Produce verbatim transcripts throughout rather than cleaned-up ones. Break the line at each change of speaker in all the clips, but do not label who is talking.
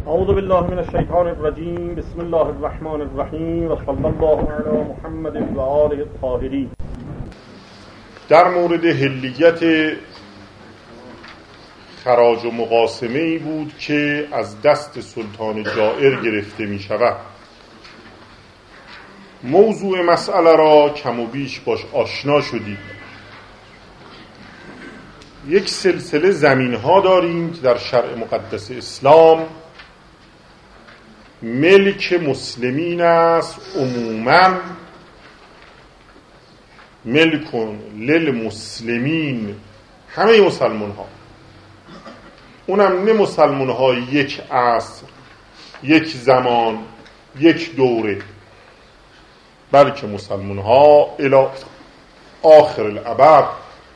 اعوذ بالله من الشیطان الرجیم. بسم الله الرحمن الرحیم و صلی الله علی محمد و آله الطاهرین. در مورد حلیت خراج و مقاسمه ای بود که از دست سلطان جائر گرفته می شود. موضوع مسئله را کم و بیش باش آشنا شدید. یک سلسله زمین ها داریم که در شرع مقدس اسلام ملک مسلمین است، عموما ملکون للمسلمین، همه مسلمان ها، اونم نه مسلمان ها یک عصر، یک زمان، یک دوره، بلکه مسلمان ها الی آخر الابد.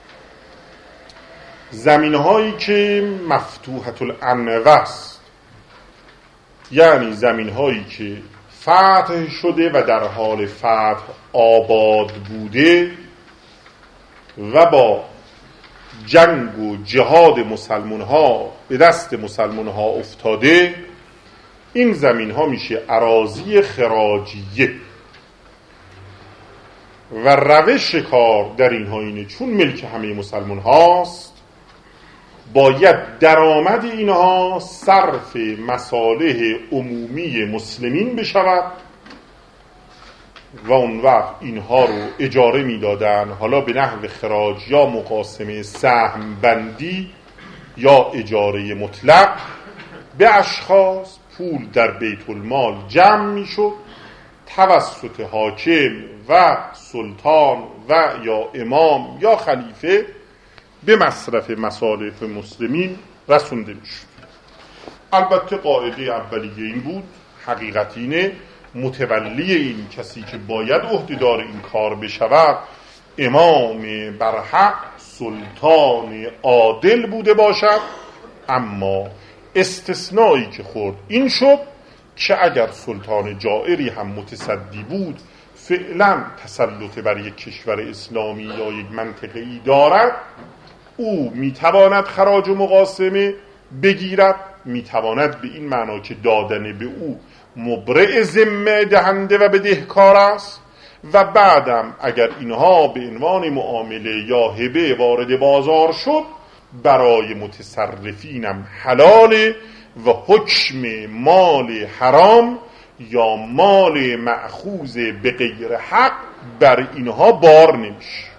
زمین هایی که مفتوحة الانوه است، یعنی زمین هایی که فتح شده و در حال فتح آباد بوده و با جنگ و جهاد مسلمان ها به دست مسلمان ها افتاده، این زمین ها میشه اراضی خراجیه. و روش کار در اینها اینه چون ملک همه مسلمان هاست، باید درآمد اینها صرف مصالح عمومی مسلمین بشود و اون وقت اینها رو اجاره میدادن، حالا به نحو خراج یا مقاسمه سهم بندی یا اجاره مطلق، به اشخاص. پول در بیت المال جمع میشد، توسط حاکم و سلطان و یا امام یا خلیفه به مصرف مصالح مسلمین رسونده میشد. البته قاعده اولیه این بود، حقیقت اینه، متولی این کسی که باید عهدهدار این کار بشود امام برحق، سلطان عادل بوده باشد. اما استثنایی که خورد این شد که اگر سلطان جائری هم متصدی بود، فعلا تسلط بر یک کشور اسلامی یا یک منطقه ای دارد، او میتواند خراج و مقاسمه بگیرد، میتواند به این معنا که دادن به او مبرئ ذمه دهنده و بدهکار است، و بعدم اگر اینها به عنوان معامله یا هبه وارد بازار شد، برای متصرفینم حلاله و حکم مال حرام یا مال مأخوذ به غیر حق بر اینها بار نمیشه.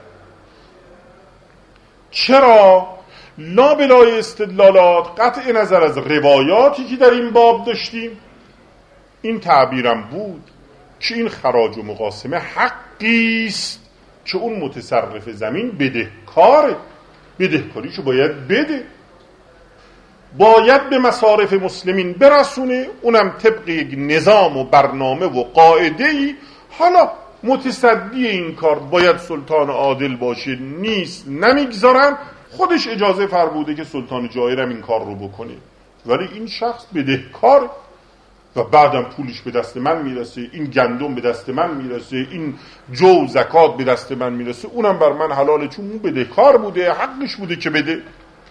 چرا؟ لا بلای استدلالات، قطع نظر از روایاتی که در این باب داشتیم، این تعبیرم بود که این خراج و مقاسمه حقی است که اون متصرف زمین بدهکاره، بدهکاریشو باید بده، باید به مصارف مسلمین برسونه، اونم طبق یک نظام و برنامه و قاعده‌ای. حالا متصدی این کار باید سلطان عادل باشه، نیست نمیگذارن، خودش اجازه فرموده که سلطان جائرم این کار رو بکنه، ولی این شخص بدهکار و بعدم پولش به دست من میرسه، این گندم به دست من میرسه، این جو زکات به دست من میرسه، اونم بر من حلاله چون اون بدهکار بوده، حقش بوده که بده.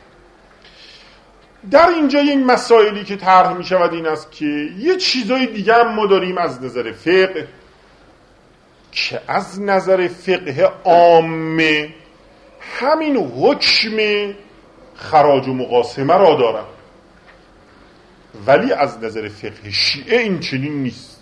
در اینجا این مسائلی که طرح می شود این است که یه چیزای دیگه هم ما داریم از نظر فقه که از نظر فقه عامه همین حکم خراج و مقاسمه را دارن، ولی از نظر فقه شیعه این چنین نیست.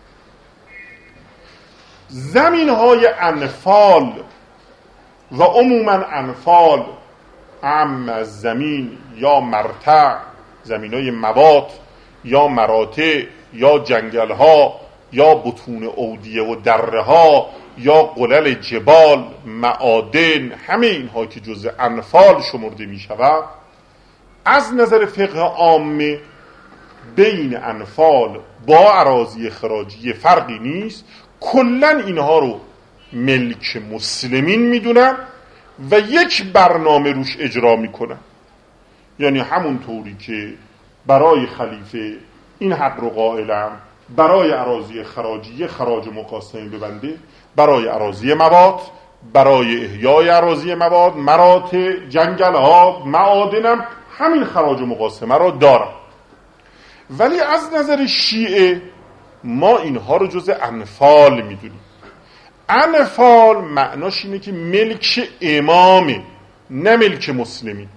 زمین های انفال و عموما انفال عام از زمین یا مرتع، زمین های موات یا مراتع یا جنگل ها یا بطون اودیه و دره ها یا قلل جبال، معادن، همه اینها که جزء انفال شمرده می شود، از نظر فقه عامه بین انفال با اراضی خراجی فرقی نیست، کلن اینها رو ملک مسلمین می دونن و یک برنامه روش اجرا می کنن. یعنی همون طوری که برای خلیفه این حق رو قائلم برای اراضی خراجی خراج و مقاسمه ببنده، برای اراضی مواد، برای احیای اراضی مواد، مراتع، جنگل ها، معادنم همین خراج و مقاسمه را دارم. ولی از نظر شیعه ما اینها رو جز انفال میدونیم. انفال معناش اینه که ملک امامه، نه ملک مسلمین،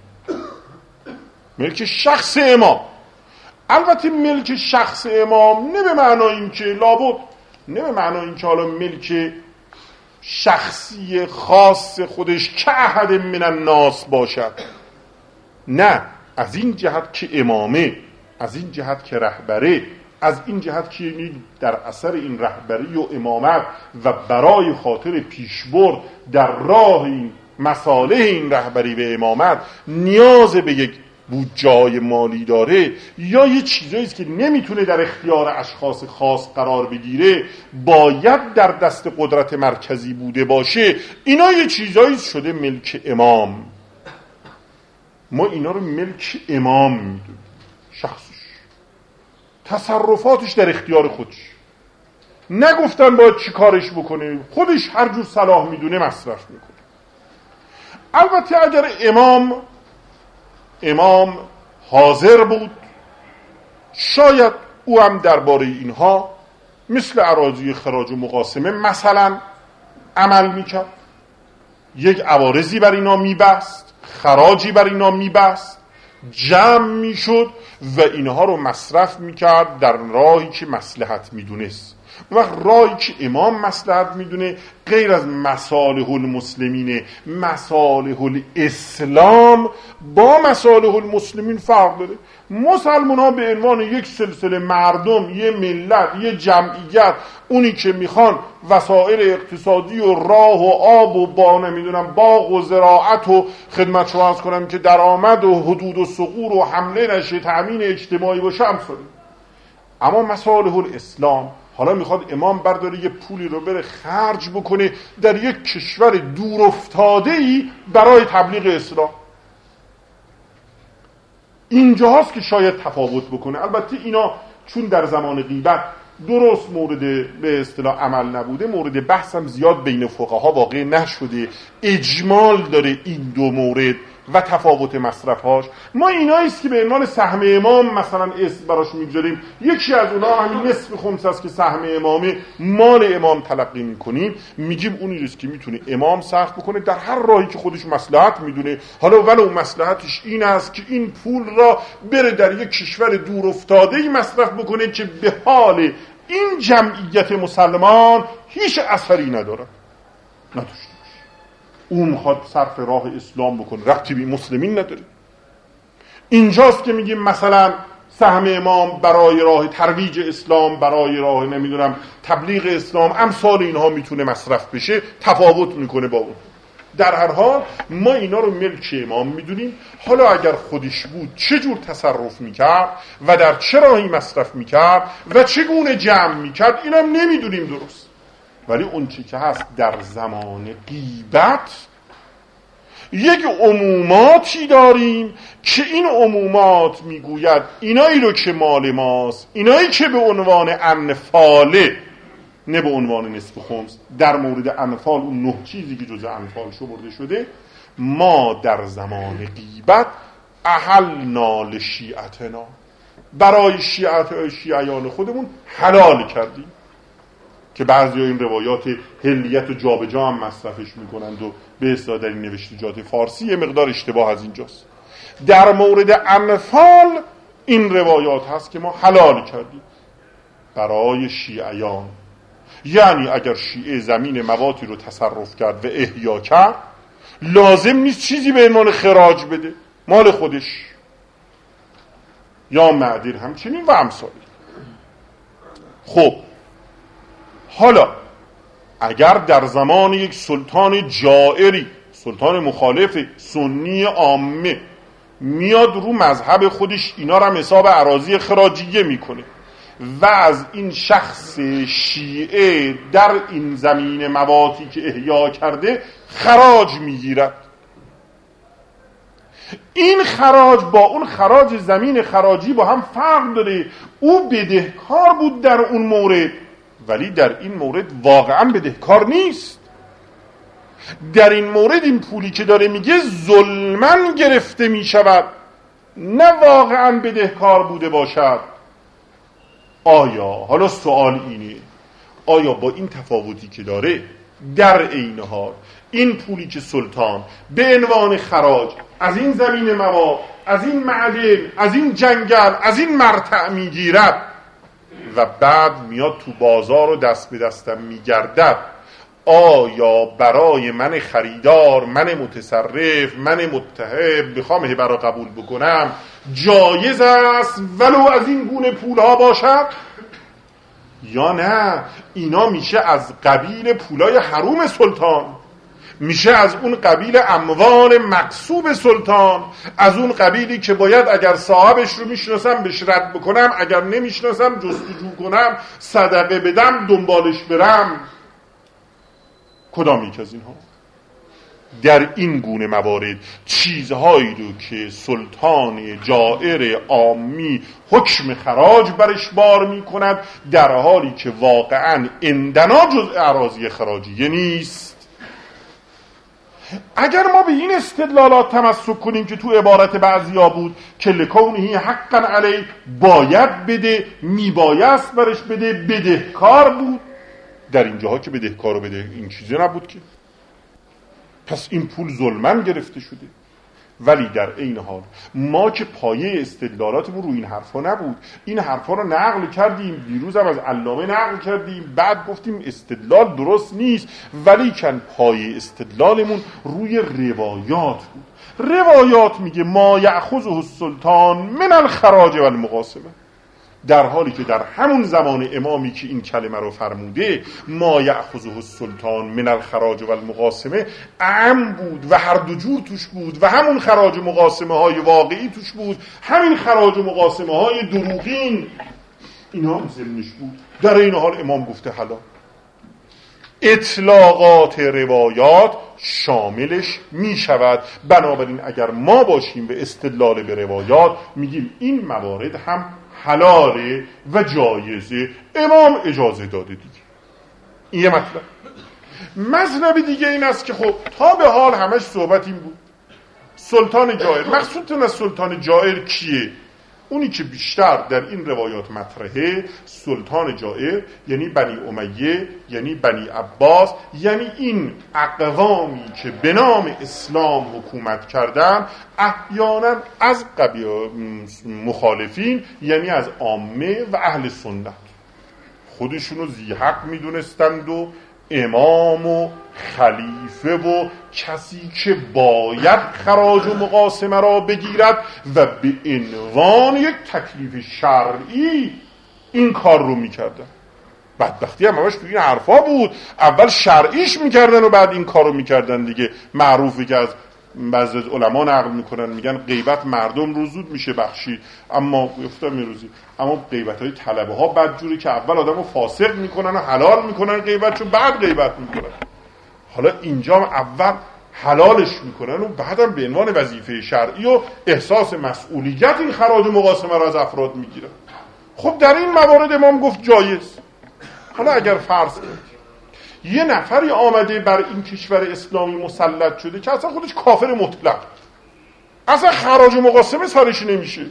ملک شخص امام. البته ملک شخص امام نه به معنای این که لابد، نه به معنای این که حالا ملک شخصی خاص خودش که احد من الناس باشد، نه، از این جهت که امامه، از این جهت که رهبره، از این جهت که در اثر این رهبری و امامت و برای خاطر پیشبرد در راه این مصالح این رهبری و امامت نیاز به یک بودجه مالی داره، یا یه چیزایی است که نمیتونه در اختیار اشخاص خاص قرار بگیره، باید در دست قدرت مرکزی بوده باشه، اینا یه چیزایی شده ملک امام. ما اینا رو ملک امام میدونیم، شخصش، تصرفاتش در اختیار خودش، نگفتن باید چی کارش بکنه، خودش هر جور صلاح میدونه مصرف میکنه. البته اگر امام امام حاضر بود، شاید او هم درباره اینها مثل اراضی خراج و مقاسمه مثلا عمل میکرد، یک عوارضی بر اینا میبست، خراجی بر اینا میبست، جمع میشد و اینها رو مصرف میکرد در راهی که مصلحت میدونست. و راهی که امام مصلحت میدونه غیر از مصالح المسلمین، مصالح الاسلام با مصالح المسلمین فرق داره. مسلمان ها به عنوان یک سلسله مردم، یه ملت، یه جمعیت، اونی که میخوان وسایل اقتصادی و راه و آب و با نمیدونم باغ و زراعت و خدمت شما عرض کنم که درآمد و حدود و ثغور و حمله نشه، تامین اجتماعی باشه، همساله. اما مصالح الاسلام، حالا میخواد امام برداره یه پولی رو بره خرج بکنه در یک کشور دور افتاده‌ای برای تبلیغ اسلام، اینجاست که شاید تفاوت بکنه. البته اینا چون در زمان غیبت درست مورد به اصطلاح عمل نبوده، مورد بحث هم زیاد بین فقها واقع نشده، اجمال داره این دو مورد و تفاوت مصرفهاش. ما ایناییست که به عنوان سهم امام مثلا اسم براش میگذاریم، یکی از اونها همین نصف خمس است که سهم امامه، مال امام تلقی میکنیم، میگیم اونیست که میتونه امام صرف بکنه در هر راهی که خودش مصلحت میدونه، حالا ولو مصلحتش این است که این پول را بره در یک کشور دور افتاده‌ای مصرف بکنه که به حال این جمعیت مسلمان هیچ اثری نداره، نداشته. اون میخواد صرف راه اسلام بکنه، ربطی به مسلمین نداره. اینجاست که میگیم مثلا سهم امام برای راه ترویج اسلام، برای راه نمیدونم تبلیغ اسلام، امثال اینها میتونه مصرف بشه، تفاوت میکنه با اون. در هر حال ما اینا رو ملک امام میدونیم. حالا اگر خودش بود چه جور تصرف میکرد و در چه راهی مصرف میکرد و چگونه جمع میکرد، اینم نمیدونیم درست. ولی اون چی که هست در زمان غیبت یک عموماتی داریم که این عمومات میگوید اینایی رو که مال ماست، اینایی که به عنوان انفاله، نه به عنوان نصف خمس، در مورد انفال اون نه چیزی که جزء انفال شمرده شده، ما در زمان غیبت احلنا لشیعتنا، برای شیعت شیعیان خودمون حلال کردیم، که بعضی ها این روایات هلیت و جابجا هم مصرفش میکنند و به اصطلاح در این نوشتجات فارسی یه مقدار اشتباه از اینجاست. در مورد انفال این روایات هست که ما حلال کردیم برای شیعیان. یعنی اگر شیعه زمین مواتی رو تصرف کرد و احیا کرد، لازم نیست چیزی به عنوان خراج بده، مال خودش، یا معدیر همچنین و امثالی. خب حالا اگر در زمان یک سلطان جائری، سلطان مخالف سنی عامه، میاد رو مذهب خودش اینا را حساب اراضی خراجیه میکنه و از این شخص شیعه در این زمین مواتی که احیا کرده خراج میگیرد، این خراج با اون خراج زمین خراجی با هم فرق داره. او بدهکار بود در اون مورد، ولی در این مورد واقعا بدهکار نیست. در این مورد این پولی که داره میگه ظلماً گرفته میشود، نه واقعا بدهکار بوده باشد. آیا، حالا سوال اینه، آیا با این تفاوتی که داره در عین حال این پولی که سلطان به عنوان خراج از این زمین مواد، از این معدن، از این جنگل، از این مرتع میگیرد و بعد میاد تو بازار و دست به دستم میگردد، آیا برای من خریدار، من متصرف، من متحب بخوام هبه را قبول بکنم جایز است ولو از این گونه پولها باشد یا نه اینا میشه از قبیل پولای حروم سلطان، میشه از اون قبیل اموال مقصوب سلطان، از اون قبیلی که باید اگر صاحبش رو میشناسم بهش رد بکنم، اگر نمیشناسم جستجو کنم، صدقه بدم، دنبالش برم. کدام یک از اینها؟ در این گونه موارد چیزهایی رو که سلطان جائر عامی حکم خراج برش بار می کند در حالی که واقعا اندنا جزء اراضی خراجیه نیست. اگر ما به این استدلالات تمسک کنیم که تو عبارت بعضیا بود که لکونه حقا علی، باید بده، میبایست برش بده، بدهکار بود، در اینجاها که بدهکار و بده این چیزی نبود که، پس این پول ظلماً گرفته شده. ولی در این حال ما که پایه استدلالاتمون رو این حرفا نبود، این حرفا رو نقل کردیم، دیروز هم از علامه نقل کردیم، بعد گفتیم استدلال درست نیست، ولی کن پایه استدلالمون روی روایات بود. روایات میگه ما یأخذه السلطان من الخراج و المقاسمه، در حالی که در همون زمان امامی که این کلمه رو فرموده ما یأخذه السلطان من الخراج و المقاسمه اعم بود و هر دو جور توش بود و همون خراج و مقاسمه های واقعی توش بود، همین خراج و مقاسمه های دروغین اینا هم ضمنش بود. در این حال امام گفته حالا اطلاقات روایات شاملش می شود. بنابراین اگر ما باشیم به استدلال به روایات میگیم این موارد هم حلاله و جایزه، امام اجازه داده دیگه. این یه مطلب. مطلب دیگه این است که خب تا به حال همش صحبت این بود سلطان جائر، مقصودتون از سلطان جائر کیه؟ اونی که بیشتر در این روایات مطرحه سلطان جائر یعنی بنی امیه، یعنی بنی عباس، یعنی این اقوامی که به نام اسلام حکومت کردن، احیانا از قبیل مخالفین یعنی از عامه و اهل سنت خودشونو ذی حق میدونستند و امام و خلیفه و کسی که باید خراج و مقاسمه را بگیرد و به عنوان یک تکلیف شرعی این کار رو میکردن. بدبختی هم همش تو این حرفا بود، اول شرعیش میکردن و بعد این کار رو میکردن دیگه. معروفه که از بعضی از علما نقل میکنن میگن غیبت مردم رو زود میشه بخشید، اما گفتم یه روزی اما غیبت های طلبه ها بدجوری که اول آدم رو فاسق میکنن و حلال میکنن غیبت چون بعد غیبت میکنن. حالا اینجا اول حلالش میکنن و بعدم به عنوان وظیفه شرعی و احساس مسئولیت این خراج و مقاسمه را از افراد میگیرن. خب در این موارد امام گفت جایز. حالا اگر فرض کنید یه نفری آمده بر این کشور اسلامی مسلط شده که اصلا خودش کافر مطلق، اصلا خراج و مقاسمه سرش نمیشه،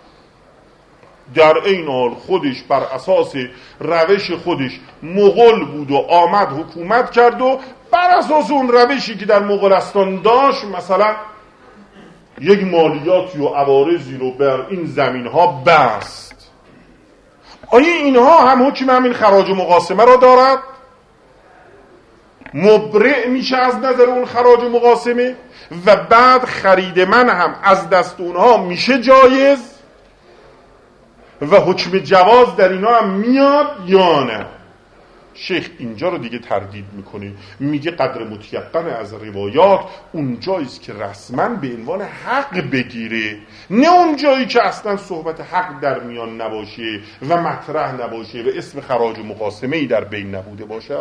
در این حال خودش بر اساس روش خودش مغول بود و آمد حکومت کرد و بر اساس اون روشی که در مغولستان داشت مثلا یک مالیاتی و عوارضی رو بر این زمین ها بست، آیا اینها هم حکم همین خراج و مقاسمه را دارد؟ مبرئ میشه از نظر اون خراج و مقاسمه و بعد خرید من هم از دست اونها میشه جایز و حکم جواز در اینا هم میاد یا نه؟ شیخ اینجا رو دیگه تردید میکنه، میگه قدر متیقن از روایات اون جاییست که رسما به عنوان حق بگیره، نه اون جایی که اصلا صحبت حق در میان نباشه و مطرح نباشه و اسم خراج و مقاسمه ای در بین نبوده باشه.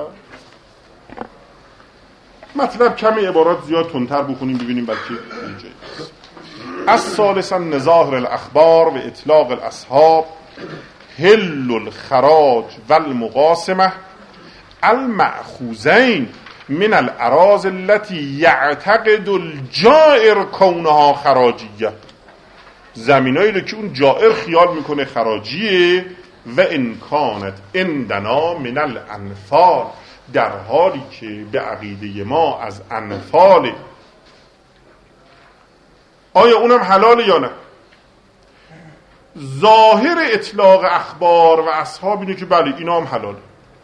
مطلب کمی عبارات زیاد تندتر بخونیم ببینیم بلکه اینجایی است. از ثالثا نظاهر الاخبار و اطلاق الاصحاب حل الخراج و المقاسمه المأخوذین من الاراضی التي یعتقد الجائر کونها خراجیه، زمینایی رو که اون جائر خیال میکنه خراجیه و امکانت عندنا من الانفال، در حالی که به عقیده ما از انفال. آیا اونم حلاله یا نه؟ ظاهر اطلاق اخبار و اصحاب اینه که بله اینا هم حلاله.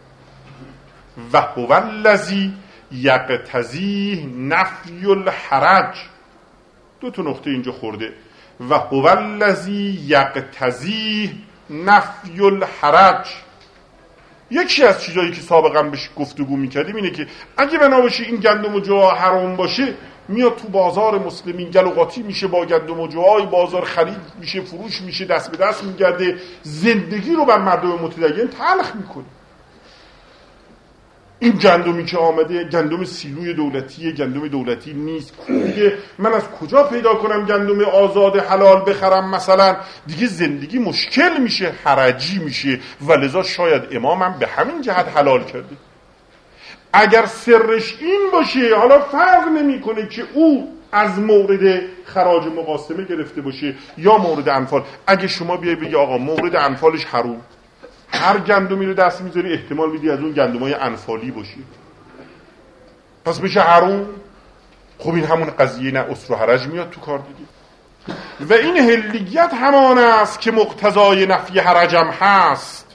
و هو الذی یقتضی نفی الحرج. دو تا نقطه اینجا خورده. و هو الذی یقتضی نفی الحرج. یکی از چیزایی که سابقا بهش گفتگو میکردیم اینه که اگه بنا باشه این گندم و جوها حرام باشه، میاد تو بازار مسلمین گل و قاطی میشه با گندم و جوهای بازار، خرید میشه، فروش میشه، دست به دست میگرده، زندگی رو بر مردم متدین تلخ میکنه. این گندمی که آمده گندم سیلوی دولتیه، گندم دولتی نیست. دیگه من از کجا پیدا کنم گندم آزاد حلال بخرم؟ مثلا دیگه زندگی مشکل میشه، حرجی میشه. ولذا شاید امامم به همین جهت حلال کرده. اگر سرش این باشه، حالا فرق نمیکنه که او از مورد خراج مقاسمه گرفته باشه یا مورد انفال. اگه شما بیای بگی آقا مورد انفالش حروم، هر گندمی رو دست میذاری احتمال میدی از اون گندمای انفالی باشه، پس بشه حروم. خب این همون قضیه نه اسر و حرج میاد تو کار دیگه. و این هلیت همان است که مقتضای نفی حرجم هست.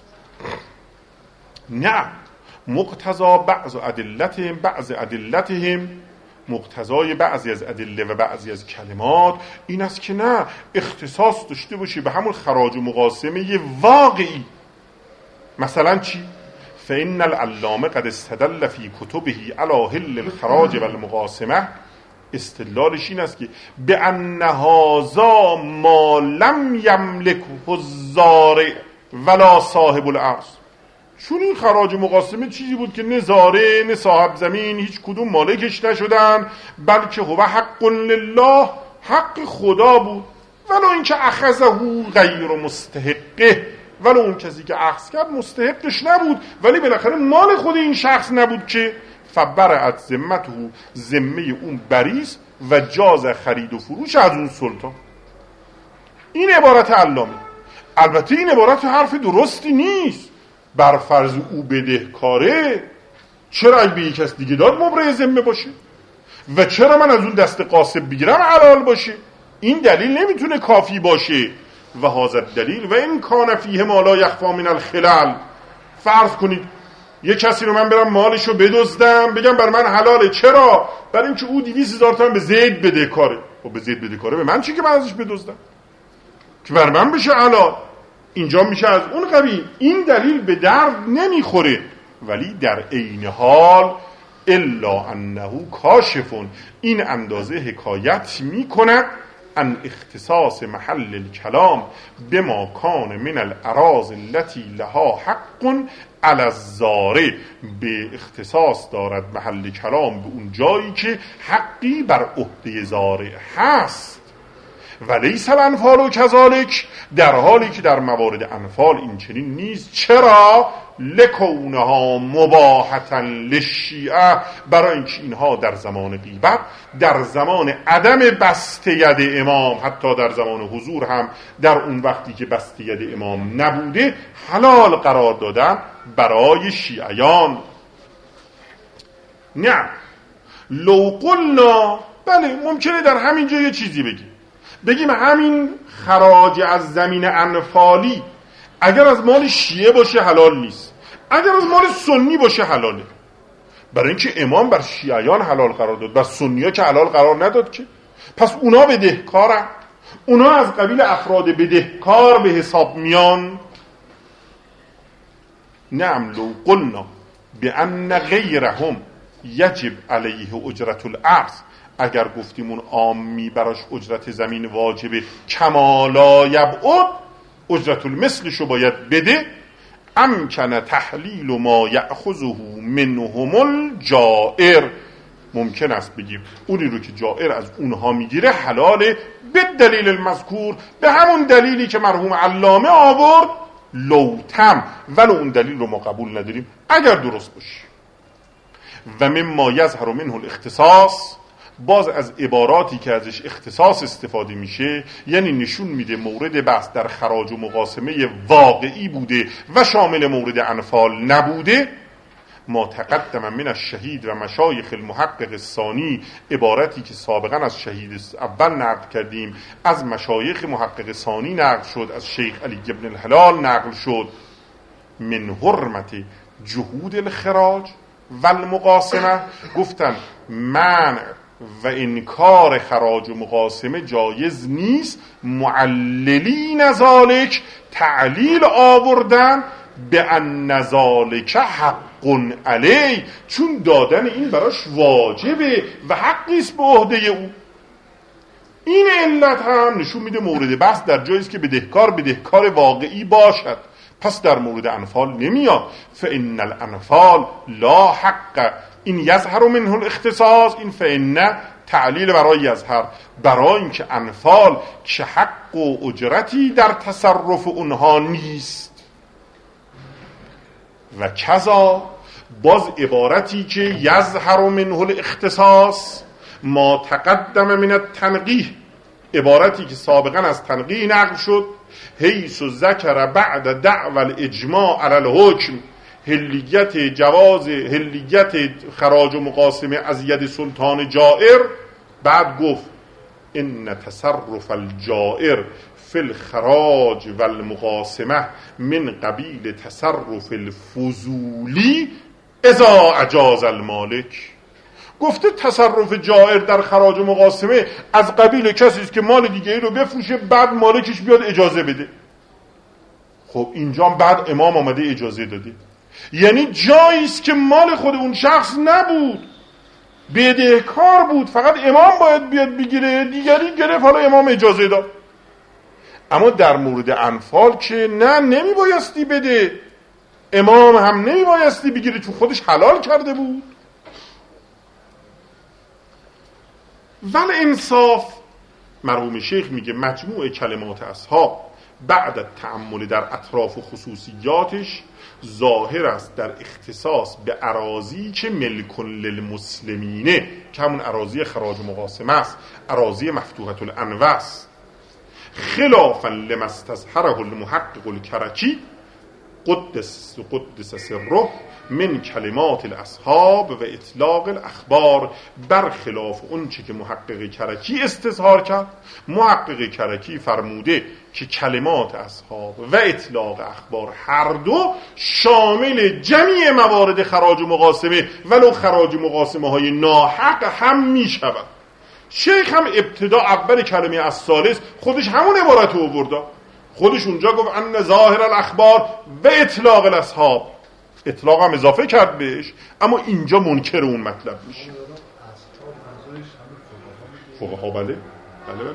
نه، مقتضا بعض ادلتهم بعض ادلتهم مقتضای بعضی از ادله و بعضی از کلمات این است که نه، اختصاص داشته باشه به همون خراج و مقاسمه واقعی. مثلا چی؟ فإن العلامه قد استدل فی کتبه علی حل الخراج و المقاسمه. استدلالش این است که به ان هذا ما لم یملکه الزارع ولا صاحب الارض. چون این خراج مقاسمه چیزی بود که نه زارع نه صاحب زمین هیچ کدوم مالکش نشدن، بلکه هو حق لله، حق خدا بود. ولو اینکه اخذه غیر مستحقه، ولو اون کسی که اخذ کرد مستحقش نبود، ولی بالاخره مال خود این شخص نبود که فبرعت ذمته، ذمه اون بریست و جاز خرید و فروش از اون سلطان. این عبارت علامه. البته این عبارت حرف درستی نیست. بر فرض او بدهکاره، چرا اگه به یک کس دیگه داد مبرئ ذمه باشه و چرا من از اون دست قاسب بگیرم حلال باشه؟ این دلیل نمیتونه کافی باشه. و هذا دلیل و این کان فیه ما لا یخفی من الخلل. فرض کنید یه کسی رو من برم مالشو بدزدم بگم بر من حلاله. چرا؟ برای اینکه او دویست هزار تومان به زید بدهکاره. و به زید بدهکاره به من چی که من ازش بدزدم که بر من بشه حلال؟ اینجا میشه از اون قبیل. این دلیل به درد نمیخوره، ولی در عین حال الا انه کاشفون، این اندازه حکایت میکنه ان اختصاص محل الکلام بما کان من الاراض التي لها حق علی الزارع. به اختصاص دارد محل کلام به اون جایی که حقی بر عهده زارع هست. ولیس الانفال و کذالک، در حالی که در موارد انفال این چنین نیست. چرا؟ لکونها مباحتا للشیعه، برای اینکه اینها در زمان غیبت، در زمان عدم بسته ید امام، حتی در زمان حضور هم در اون وقتی که بسته ید امام نبوده، حلال قرار دادن برای شیعیان. نه لو قلنا، بله ممکنه در همین جا یه چیزی بگیم بگیم همین خراج از زمین انفالی اگر از مال شیعه باشه حلال نیست، اگر از مال سنی باشه حلاله. برای اینکه امام بر شیعیان حلال قرار داد، بر سنی‌ها که حلال قرار نداد که. پس اونا بدهکارن، اونا از قبیل افراد بدهکار به حساب میان. نعم لو قلنا بأن غیرهم یجب علیه اجرت الارض، اگر گفتیم اون عامی براش اجرت زمین واجبه، کمالا یبعد، اجرت المثلشو باید بده، امکن تحلیل ما یأخذه منهم الجائر، ممکن است بگیم اونی رو که جائر از اونها میگیره حلاله، به دلیل المذکور، به همون دلیلی که مرحوم علامه آورد، لوتم، ولو اون دلیل رو ما قبول نداریم اگر درست باشه. و مما یظهر منه الاختصاص، باز از عباراتی که ازش اختصاص استفاده میشه، یعنی نشون میده مورد بحث در خراج و مقاسمه واقعی بوده و شامل مورد انفال نبوده. ما تقدم من الشهید و مشایخ المحقق الثانی، عبارتی که سابقا از شهید اول نقل کردیم از مشایخ محقق ثانی نقل شد، از شیخ علی ابن الهلال نقل شد. من حرمت جهود الخراج و المقاسمه، گفتن منع و انکار خراج و مقاسمه جایز نیست. معللین ذالک، تعلیل آوردن به ان ذالک حق علی، چون دادن این براش واجبه و حقی است به عهده او. این علت هم نشون میده مورد بحث در جایی است که بدهکار بدهکار واقعی باشد، پس در مورد انفال نمیاد. فان الانفال لا حق، این یظهر منه الاختصاص، این فان تعلیل برای یظهر، برای اینکه انفال که حق و اجرتی در تصرف اونها نیست. و کذا، باز عبارتی که یظهر منه الاختصاص، ما تقدم من التنقیح، عبارتی که سابقا از تنقیح نقل شد، حیث ذکر بعد دعوى الاجماع علی الحکم، هلیت جواز هلیت خراج و مقاسمه از ید سلطان جائر، بعد گفت ان تصرف الجائر فی الخراج و المقاسمه من قبیل تصرف الفضولی اذا اجاز المالک. گفته تصرف جائر در خراج و مقاسمه از قبیل کسی است که مال دیگری رو بفروشه بعد مالکش بیاد اجازه بده. خب اینجا بعد امام آمده اجازه داده، یعنی جایی است که مال خود اون شخص نبود، بدهکار بود، فقط امام باید بیاد بگیره، دیگری گرفت، حالا امام اجازه داد. اما در مورد انفال که نه، نمی بایستی بده، امام هم نمی بایستی بگیره چون خودش حلال کرده بود. ول انصاف، مرحوم شیخ میگه مجموع کلمات اصحاب بعد تأمل در اطراف و خصوصیاتش ظاهر است در اختصاص به اراضی که ملک للمسلمینه، که همون اراضی خراج و مقاسمه است، اراضی مفتوحة الانواع است. خلافا لما استظهره المحقق الکرکی قدس قدس سره من کلمات الاصحاب و اطلاق الاخبار، برخلاف اون چه که محقق کرکی استظهار کرد. محقق کرکی فرموده که کلمات اصحاب و اطلاق اخبار هر دو شامل جمیع موارد خراج و مقاسمه، ولو خراج و مقاسمه های ناحق هم می شود. شیخ هم ابتدا اول کلمه الثالث خودش همون عبارت رو آورد، خودش اونجا گفت ان ظاهر الاخبار و اطلاق الاصحاب، اطلاق هم اضافه کرد بهش، اما اینجا منکر اون مطلب میشه. فقها بله بله بله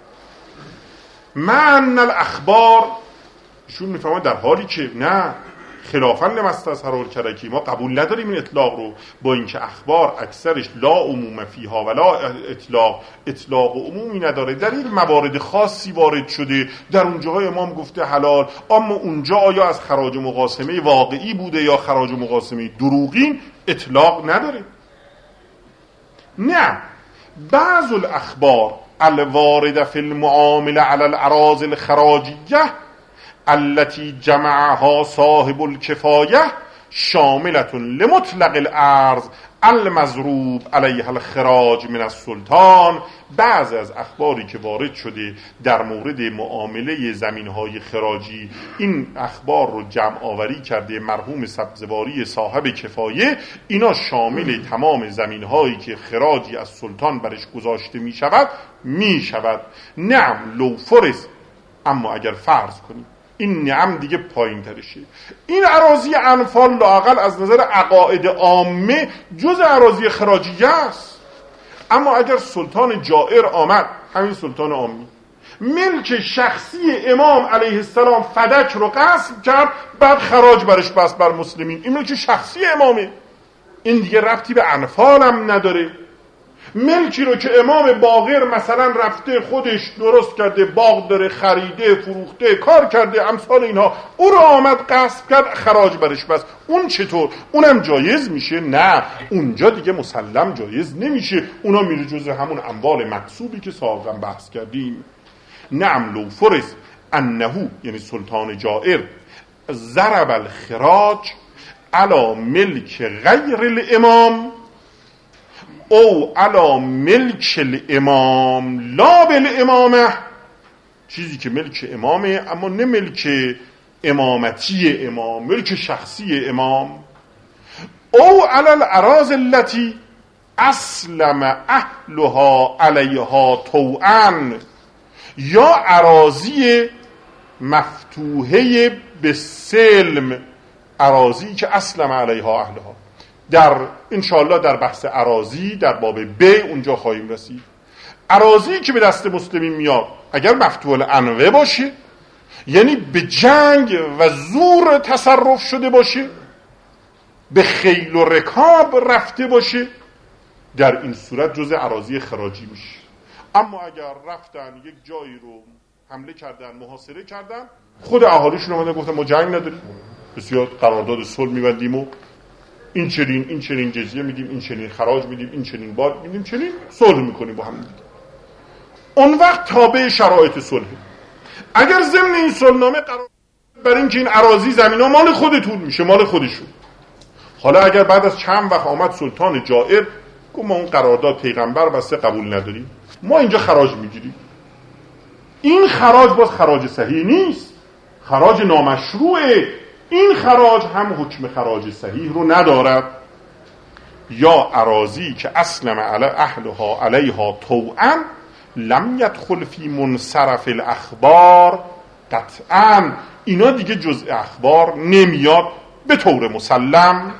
من الاخبار، ایشون میفهمه در حالی که نه، خلافاً لمستظهر الکرکی، ما قبول نداریم این اطلاق رو، با اینکه اخبار اکثرش لا عموم فیها ولا اطلاق، اطلاق و عمومی نداره، در این موارد خاصی وارد شده، در اونجاهای امام گفته حلال، اما اونجا آیا از خراج و مقاسمه واقعی بوده یا خراج و مقاسمه دروغین، اطلاق نداره. نه، بعض الاخبار الوارده فی المعامله علی الاراضی الخراجیه التي جمعها صاحب الكفایه شاملة لمطلق الارض المضروب علیها الخراج من السلطان، بعض از اخباری که وارد شده در مورد معامله زمینهای خراجی، این اخبار رو جمع آوری کرده مرحوم سبزواری صاحب کفایه، اینا شامل تمام زمینهایی که خراجی از سلطان برش گذاشته می شود می شود. نعم لو فرض، اما اگر فرض کنیم این نعم دیگه پایین ترشه، این اراضی انفال لااقل از نظر عقاید عامه جز اراضی خراجیه است. اما اگر سلطان جائر آمد، همین سلطان عامی، ملک شخصی امام علیه السلام فدک رو غصب کرد، بعد خراج برش بست بر مسلمین، این ملک شخصی امامه، این دیگه ربطی به انفال هم نداره. ملکی رو که امام باقر مثلا رفته خودش درست کرده، باغ داره، خریده، فروخته، کار کرده، امثال اینها، او رو آمد غصب کرد، خراج برش بس، اون چطور؟ اونم جایز میشه؟ نه، اونجا دیگه مسلم جایز نمیشه، اونا میره جز همون اموال مقصوبی که سابقا بحث کردیم. نعم لو فرض انه، یعنی سلطان جائر، ضرب الخراج علی ملک غیر الامام او علی ملک الامام لا بالامامه، چیزی که ملک امامه اما نه ملک امامتی امام، ملک شخصی امام، او علی الاراضی التي اسلم اهلها علیها طوعا، یا اراضی مفتوحه به سلم، اراضی که اسلم علیها اهلها. در انشاءالله در بحث اراضی در باب بیع اونجا خواهیم رسید. اراضی که به دست مسلمین میاد اگر مفتوح الانوه باشه، یعنی به جنگ و زور تصرف شده باشه، به خیل و رکاب رفته باشه، در این صورت جزء اراضی خراجی میشه. اما اگر رفتن یک جایی رو حمله کردن، محاصره کردن، خود اهالیشون اومدن گفتن ما جنگ نداریم، بسیار قرارداد صلح می‌بندیم و این چنین این چنین جزیه میدیم، این چنین خراج میدیم، این چنین بار میدیم، چنین صلح میکنیم با هم دیگه. اون وقت تابع شرایط صلح. اگر ضمن این صلحنامه قرار بر این که این اراضی زمینا مال خودتون میشه، مال خودشون، حالا اگر بعد از چند وقت آمد سلطان جائر گفت ما اون قرارداد پیغمبر بسته قبول نداریم، ما اینجا خراج میگیریم، این خراج باز خراج صحیح نیست، خراج نامشروعه، این خراج هم حکم خراج صحیح رو ندارد. یا اراضی که اسلم علی اهلها علیها طوعا لم یدخل فی منصرف الاخبار قطعا، اینا دیگه جزء اخبار نمیاد به طور مسلم.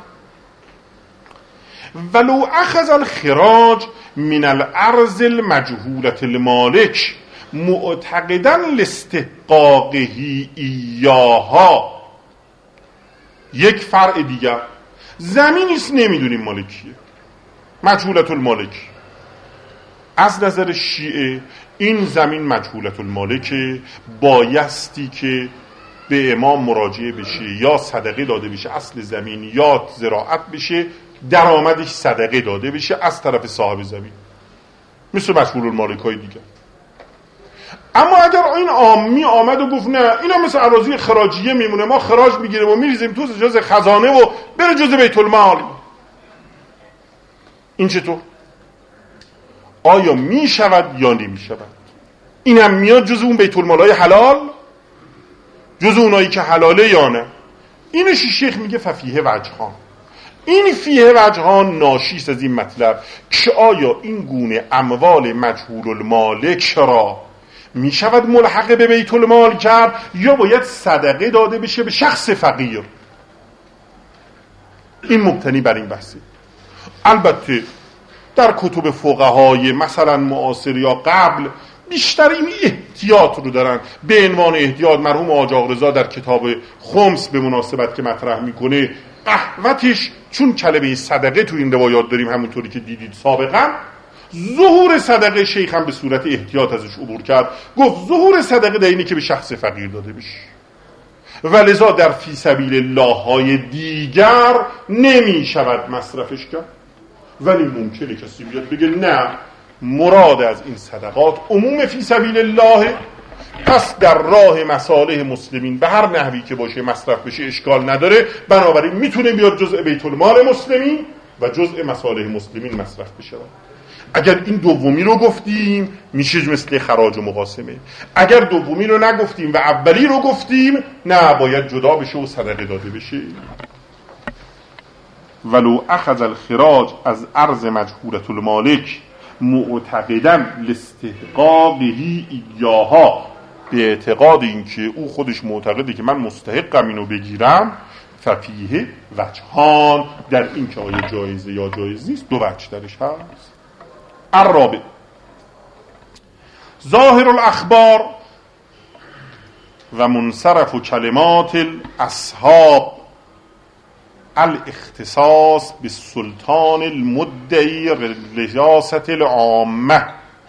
ولو اخذ الخراج من الارض المجهولة المالک معتقدا لاستحقاقه ایاها، یک فرع دیگر، زمینی است نمیدونیم مالکیه، مجهولة المالک، از نظر شیعه این زمین مجهولة المالکه، بایستی که به امام مراجعه بشه یا صدقه داده بشه اصل زمین، یا زراعت بشه درآمدش صدقه داده بشه از طرف صاحب زمین، مثل مجهول المالک های دیگه. اما اگر این عامی آمد و گفت نه اینا مثل اراضی خراجیه میمونه، ما خراج میگیریم و میریزیم تو جز خزانه و بره جز بیت المال، این چطور؟ آیا میشود یا نمیشود؟ اینم میاد جز اون بیت المال های حلال، جز اونایی که حلاله یا نه؟ اینش شیخ میگه ففیه وجهان، این فیه وجهان ناشیست از این مطلب که آیا این گونه اموال مجهول المالک را می شود ملحق به بیت المال کرد یا باید صدقه داده بشه به شخص فقیر. این مبتنی بر این بحثه. البته در کتب فقهای مثلا معاصر یا قبل بیشتر این احتیاط رو دارن، به عنوان احتیاط مرحوم حاج آقا رضا در کتاب خمس به مناسبت که مطرح میکنه قحوتش، چون کلمه صدقه تو این روایات داریم همونطوری که دیدید سابقا، ظهور صدقه شیخ هم به صورت احتیاط ازش عبور کرد، گفت ظهور صدقه در اینه که به شخص فقیر داده بشه، ولذا در فی سبیل الله های دیگر نمی شود مصرفش کرد. ولی ممکنه کسی بیاد بگه نه مراد از این صدقات عموم فی سبیل الله، پس در راه مصالح مسلمین به هر نحوی که باشه مصرف بشه اشکال نداره، بنابراین میتونه بیاد جزء بیت المال مسلمین و جزء مصالح مسلمین مصرف بشه. اگر این دومی رو گفتیم میشه مثل خراج و مقاسمه، اگر دومی رو نگفتیم و اولی رو گفتیم نه باید جدا بشه و صدقه داده بشه. ولو اخذ الخراج از ارض مجهولة المالک معتقدا لاستحقاقه ایاها، به اعتقاد این که او خودش معتقده که من مستحقم اینو بگیرم، ففیه وجهان، در این که آیا جایزه یا جایز نیست دو وجه درش هست. الرابع ظاهر الاخبار و منصرف کلمات الاصحاب الاختصاص به سلطان المدعی ریاست العامه.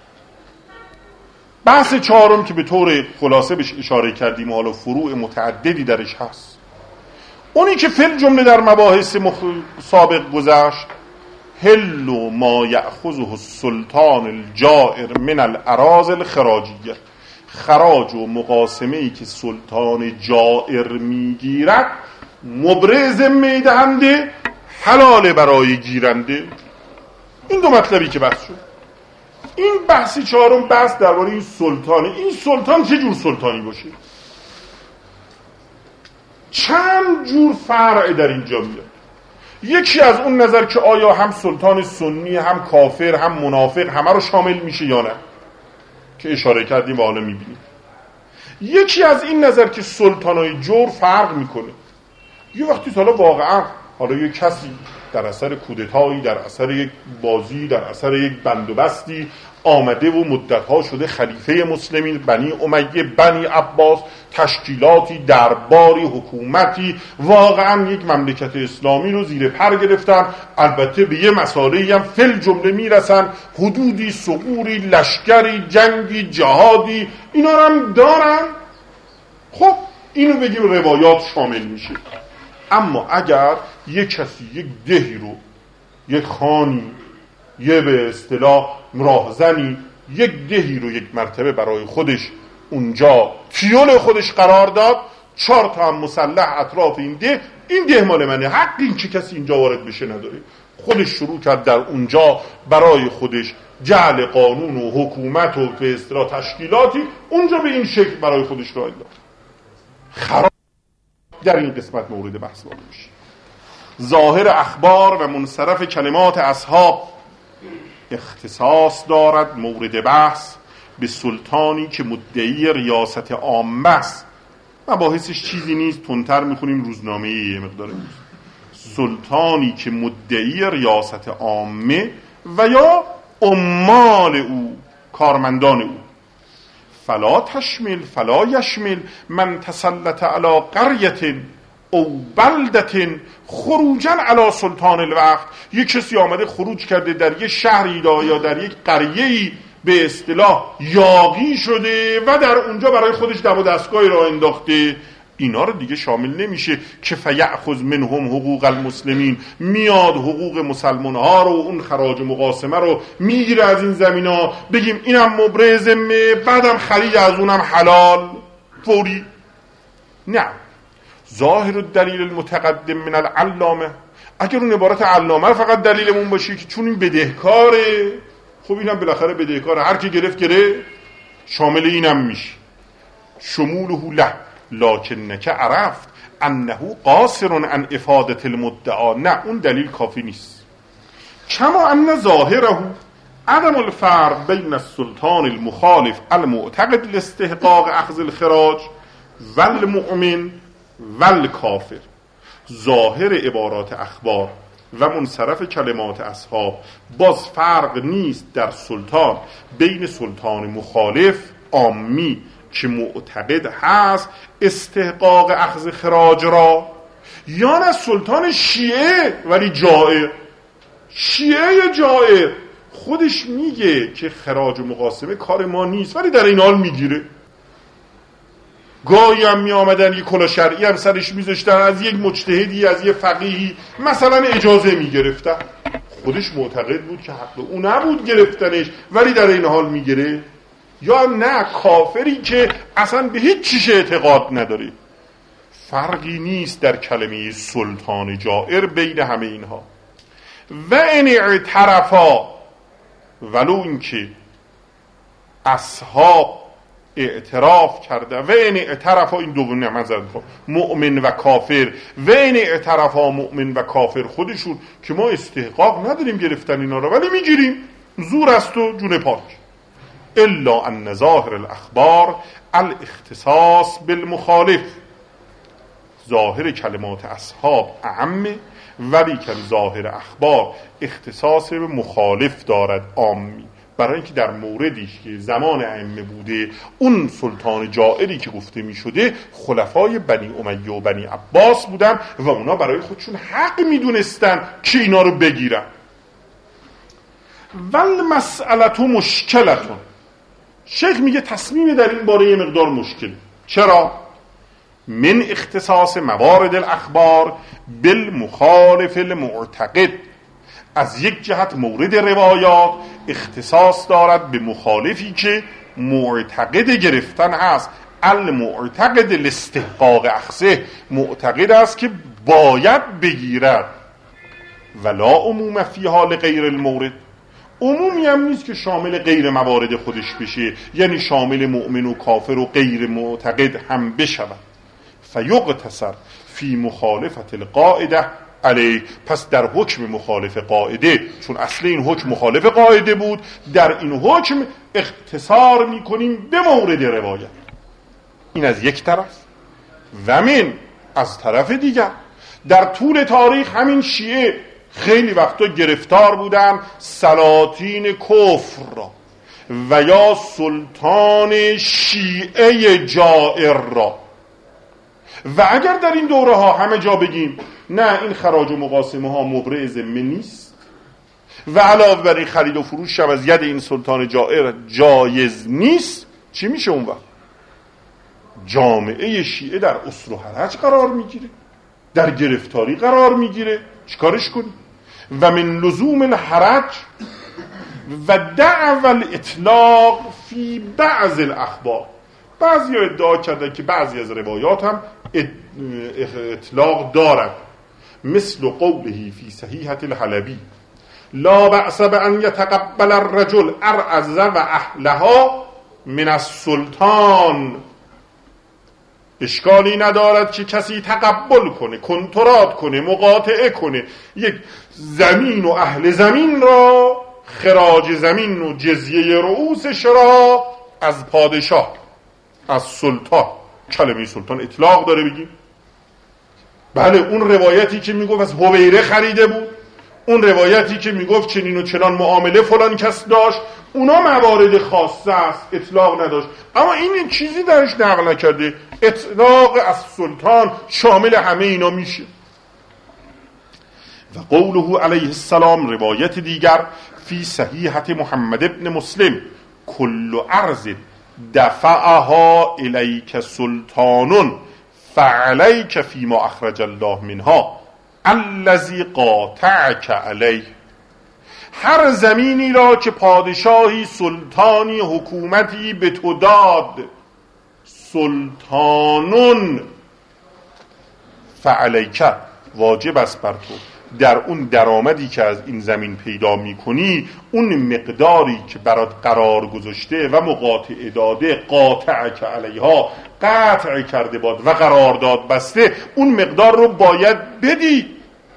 بحث چهارم که به طور خلاصه بهش اشاره کردیم، حالا فروع متعددی درش هست، اونی که فی الجمله در مباحث مخ... سابق گذشت، حل ما یأخذه السلطان الجائر من الاراضی الخراجیه، خراج و مقاسمه ای که سلطان جائر میگیرد مبرز میدهنده، حلال برای گیرنده. این دو مطلبی که بحث شد. این بحثی چهارم بحث درباره این سلطانه. این سلطان چه جور سلطانی باشه؟ چند جور فرع در اینجا میاد. یکی از اون نظر که آیا هم سلطان سنی هم کافر هم منافق همه رو شامل میشه یا نه، که اشاره کردیم و حالا میبینیم. یکی از این نظر که سلطانای جور فرق میکنه. یه وقتی حالا واقعا حالا یک کسی در اثر کودتایی، در اثر یک بازی، در اثر یک بندوبستی آمده و مدتها شده خلیفه مسلمین، بنی امیه، بنی عباس، تشکیلاتی، درباری، حکومتی، واقعا یک مملکت اسلامی رو زیر پر گرفتن. البته به یه مسائلی هم فل جمله میرسن، حدودی، ثغوری، لشکری، جنگی، جهادی، اینا رو هم دارن. خب اینو بگیم روایات شامل میشه. اما اگر یک کسی یک دهی رو، یک خانی، یه به اصطلاح راهزنی یک دهی رو یک مرتبه برای خودش اونجا تیول خودش قرار داد، چهار تا هم مسلح اطراف این ده، این ده مال منه، حق این که کسی اینجا وارد بشه نداره. خودش شروع کرد در اونجا برای خودش جعل قانون و حکومت و به اصطلاح تشکیلاتی اونجا به این شکل برای خودش راه انداخت. خراب در این قسمت مورد بحث واقع میشه. ظاهر اخبار و منصرف کلمات اصحاب اختصاص دارد مورد بحث به سلطانی که مدعی ریاست عامه است. مباحثش چیزی نیست، تندتر میخونیم روزنامه یه مقدار. سلطانی که مدعی ریاست عامه و یا عمال او، کارمندان او. فلا تشمل فلا یشمل من تسلط علی قریة او بلدة خروجا علی سلطان الوقت. یک کسی آمده خروج کرده در یک شهری یا در یک قریه‌ای به اصطلاح یاغی شده و در اونجا برای خودش دم و دستگاهی را انداخته، اینا رو دیگه شامل نمیشه که فیأخذ منهم حقوق المسلمین، میاد حقوق مسلمان ها رو، اون خراج مقاسمه رو میگیره از این زمینا، بگیم اینم مبرزمه، بعدم خرید از اونم حلال فوری. نه، ظاهر الدلیل المتقدم من العلامه، اگر اون عبارت علامه فقط دلیلمون باشه که چون این بدهکاره، خب اینم بالاخره بدهکاره، هر کی گرفت گره، شامل اینم میشه. شموله له لکنک عرفت انه قاصر عن افاده المدعا. نه، اون دلیل کافی نیست. کما ان ظاهره عدم الفرق بین السلطان المخالف المعتقد لاستحقاق اخذ الخراج والمؤمن والکافر. ظاهر عبارات اخبار و منصرف کلمات اصحاب باز فرق نیست در سلطان بین سلطان مخالف عامی که معتقد هست استحقاق اخذ خراج را، یا نه سلطان شیعه ولی جائر. شیعه جائر خودش میگه که خراج و مقاسمه کار ما نیست ولی در این حال میگیره. گاهی هم می آمدن یک کلا شرعی هم سرش میذاشتن، از یک مجتهدی، از یک فقیهی مثلا اجازه میگرفتن، خودش معتقد بود که حق او نبود گرفتنش ولی در این حال میگیره. یا نه کافری که اصلا به هیچ چیز اعتقاد نداره. فرقی نیست در کلمه سلطان جائر بین همه اینها. و ان اعترفا، ولو اینکه اصحاب اعتراف کرده، و ان اعترفا، این دومی من زدم، مؤمن و کافر، و ان اعترفا مؤمن و کافر خودشون که ما استحقاق نداریم گرفتن اینا رو ولی میگیریم، زور است و جون پاک. الا ان ظاهر الاخبار الاختصاص بالمخالف. ظاهر کلمات اصحاب اعمه ولی که ظاهر اخبار اختصاص به مخالف دارد، عامی. برای اینکه در موردیش که زمان ائمه بوده اون سلطان جائری که گفته می شده خلفای بنی امیه و بنی عباس بودن و اونا برای خودشون حق می دونستن که اینا رو بگیرن. ول مسئلتو مشکلتون، شیخ میگه تصمیم در این باره یه مقدار مشکل. چرا؟ من اختصاص موارد الاخبار بالمخالف المعتقد، از یک جهت مورد روایات اختصاص دارد به مخالفی که معتقد گرفتن هست. المعتقد لاستحقاق اخذه، معتقد است که باید بگیرد. ولا عموم فی حال غیر المورد، عمومی هم نیست که شامل غیر موارد خودش بشه، یعنی شامل مؤمن و کافر و غیر معتقد هم بشود. فیقتصر فی مخالفت القاعده علیه، پس در حکم مخالف قاعده، چون اصل این حکم مخالف قاعده بود، در این حکم اختصار میکنیم به مورد روایت. این از یک طرف. و من از طرف دیگر در طول تاریخ همین شیعه خیلی وقتا گرفتار بودن سلاطین کفر را و یا سلطان شیعه جائر را. و اگر در این دوره ها همه جا بگیم نه این خراج و مقاسمه ها مبرئ ذمه نیست و علاوه بر این خرید و فروش هم از ید این سلطان جائر جایز نیست، چی میشه اون وقت؟ جامعه شیعه در اسر و حرج قرار میگیره، در گرفتاری قرار میگیره. چیکارش کنیم؟ و من لزوم الحرج و دعو الاطلاق فی بعض الاخبار، بعضی ها ادعا کردن که بعضی از روایات هم اطلاق دارد، مثل قوله فی صحیحة الحلبی لا بأس بأن يتقبل الرجل ارعز و اهلها من السلطان، اشکالی ندارد که کسی تقبل کنه، کنترات کنه، مقاطعه کنه یک زمین و اهل زمین را، خراج زمین و جزیه رؤوسش را از پادشاه، از سلطان. کلمه سلطان اطلاق داره بگیم. بله، اون روایتی که میگفت از هویره خریده بود، اون روایتی که میگفت چنین و چنان معامله فلان کس داشت، اونا موارد خاصه است، اطلاق نداشت. اما این چیزی درش نقل نکرده. اطلاق از سلطان شامل همه اینا میشه. و قوله علیه السلام، روایت دیگر فی صحیحة محمد ابن مسلم کل ارض دفعها الیک سلطان فعلیک فیما اخرج الله منها الذی قاطعک علیه، هر زمینی را که پادشاهی، سلطانی، حکومتی به تو داد، سلطانون، فعلیک واجب است بر تو در اون درآمدی که از این زمین پیدا میکنی، اون مقداری که برات قرار گذاشته و مقاطعه داده، قاطعک علیها، قطع کرده باد و قرارداد بسته، اون مقدار رو باید بدی.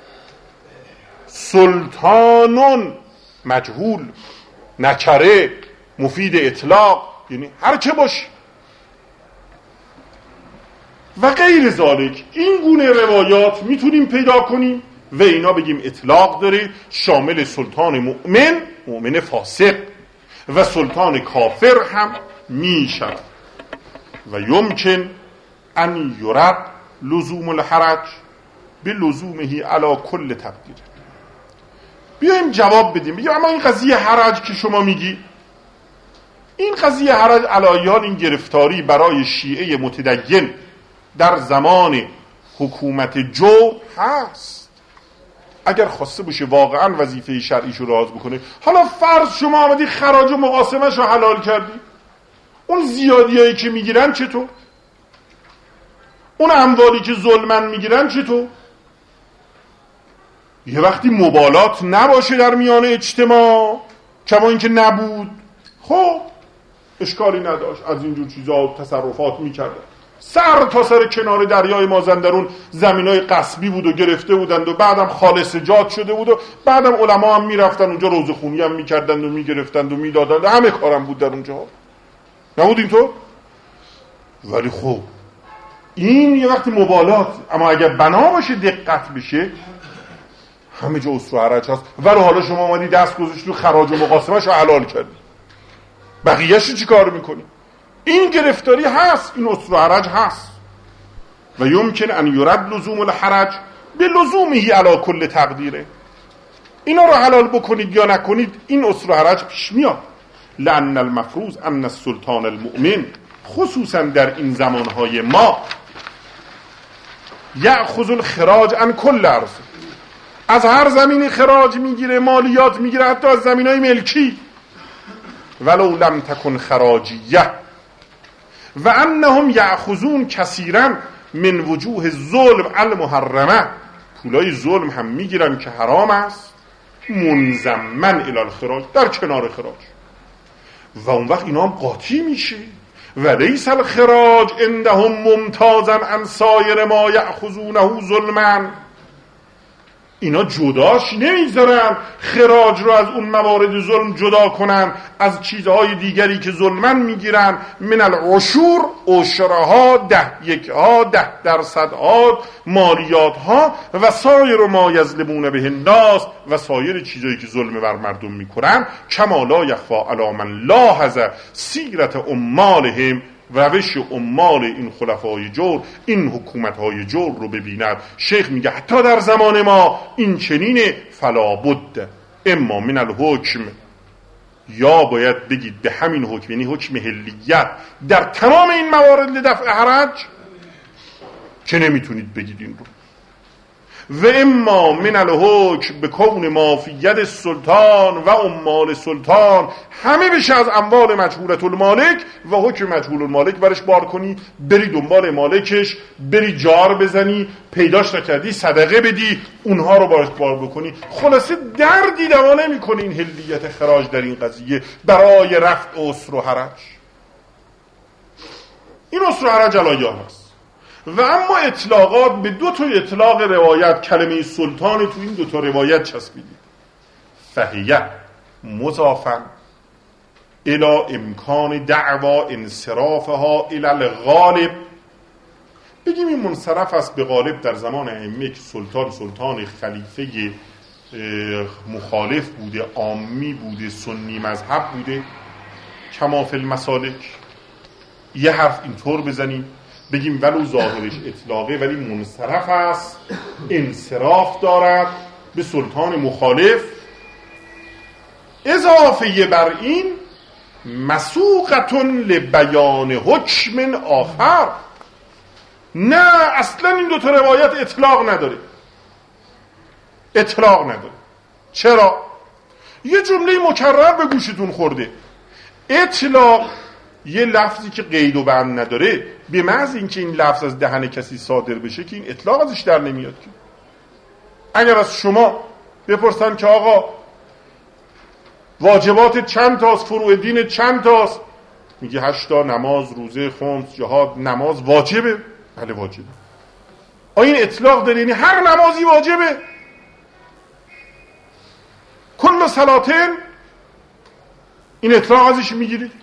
سلطانون مجهول، نکره، مفید اطلاق، یعنی هر چه باش و غیر ذالک. این گونه روایات میتونیم پیدا کنیم و اینا بگیم اطلاق داره، شامل سلطان مؤمن، مؤمن فاسق و سلطان کافر هم میشه. و یمکن ان یرد لزوم الحرج به لزومه علی کل تقدیر. بیایم جواب بدیم، بگیم اما این قضیه حرج که شما میگی، این قضیه حرج علایان، این گرفتاری برای شیعه متدین در زمان حکومت جو هست. اگر خواسته باشه واقعا وظیفه شرعیشو راز بکنه، حالا فرض شما آمدی خراج و مقاسمش رو حلال کردی، اون زیادیایی که میگیرن چطور؟ اون اموالی که ظلمن میگیرن چطور؟ یه وقتی مبالات نباشه در میان اجتماع، کما اینکه نبود، خب اشکالی نداشت، از اینجور چیزا تصرفات میکردن. سر تا سر کنار دریای مازندران زمینای غصبی بود و گرفته بودند و بعدم خالص جات شده بود و بعدم علما هم میرفتن اونجا روزه خونی هم میکردند و میگرفتند و میدادند، همه کارم بود در اونجا، نبود اینطور؟ ولی خب این یه وقتی مبالات، اما اگر بنا باشه دقت بشه، همه جا اسر و حرج هست. ولی حالا شما اومدی دست گذاشتی و خراج و مقاسمش رو حلال کردی، بقیه‌شو چی کار میکنی؟ این گرفتاری هست، این اسر و حرج هست. و یمکن ان یرد لزوم الحرج به لزومه علی کل تقدیره. اینا رو حلال بکنید یا نکنید این اسر و حرج پیش میاد. لأن المفروض ان السلطان المؤمن خصوصا در این زمانهای ما یأخذ الخراج عن کل ارض، از هر زمینی خراج میگیره، مالیات میگیره، حتی از زمینای ملکی، ولو لم تکن خراجیه، و انهم یأخذون کثیرا من وجوه ظلم المحرمه، پولای ظلم هم میگیرن که حرام است، منضمن الی الخراج، در کنار خراج. و اون وقت اینا هم قاطی میشه. و لیس الخراج عندهم ممتازا عن سایر ما یأخذونه ظلما، اینا جداش نمیذارن خراج رو از اون موارد ظلم جدا کنن از چیزهای دیگری که ظلمن میگیرن. من العشور، عشرها، ده یکها، ده درصدها، مالیاتها، و سایر ما یظلمون به الناس، و سایر چیزهایی که ظلم بر مردم میکنن. کما لا یخفی علی من لاحظ سیرت عمالهم، روش عمال این خلفای جور، این حکومت‌های جور رو ببیند. شیخ میگه حتی در زمان ما این چنینه. فلا بد اما من الحکم، یا باید بگید به همین حکم، یعنی حکم حلیت در تمام این موارد لدفع حرج، که نمیتونید بگید این رو. و اما من الحکم به کون مافیت سلطان و عمال سلطان، همه بشه از اموال مجهولت المالک و حکم مجهول المالک برش بار کنی، بری دنبال مالکش، بری جار بزنی، پیداش نکردی صدقه بدی، اونها رو برش بار بکنی. خلاصه دردی دوا نمی‌کنه این حلیت خراج در این قضیه برای رفع اسر و حرج. این اسر و حرج علایه هست. و اما اطلاقات به دو تا اطلاق روایت کلمه سلطان تو این دو تا روایت چسبیدید. فهیه مضافن الی امکان دعوا انصرافها الی الغالب، بگیم این منصرف است به غالب در زمان ائمه که سلطان سلطان خلیفه مخالف بوده، عامی بوده، سنی مذهب بوده. کما فی المسالک، یه حرف اینطور بزنیم بگیم ولو ظاهرش اطلاقه ولی منصرف است، انصراف دارد به سلطان مخالف. اضافه بر این مسوقتون لبیان حکم آخر، نه اصلا این دو تا روایت اطلاق نداره، اطلاق نداره. چرا؟ یه جمله مکرر به گوشتون خورده. اطلاق یه لفظی که قید و بند نداره، به محض اینکه این لفظ از دهن کسی صادر بشه که این اطلاق ازش در نمیاد. که اگر از شما بپرسن که آقا واجبات چند تاست، فروع دین چند تاست، میگه هشتا، نماز، روزه، خمس، جهاد. نماز واجبه؟ بله واجبه. آیا این اطلاق داره؟ یعنی هر نمازی واجبه؟ کل صلاتین این اطلاق ازش میگیرید؟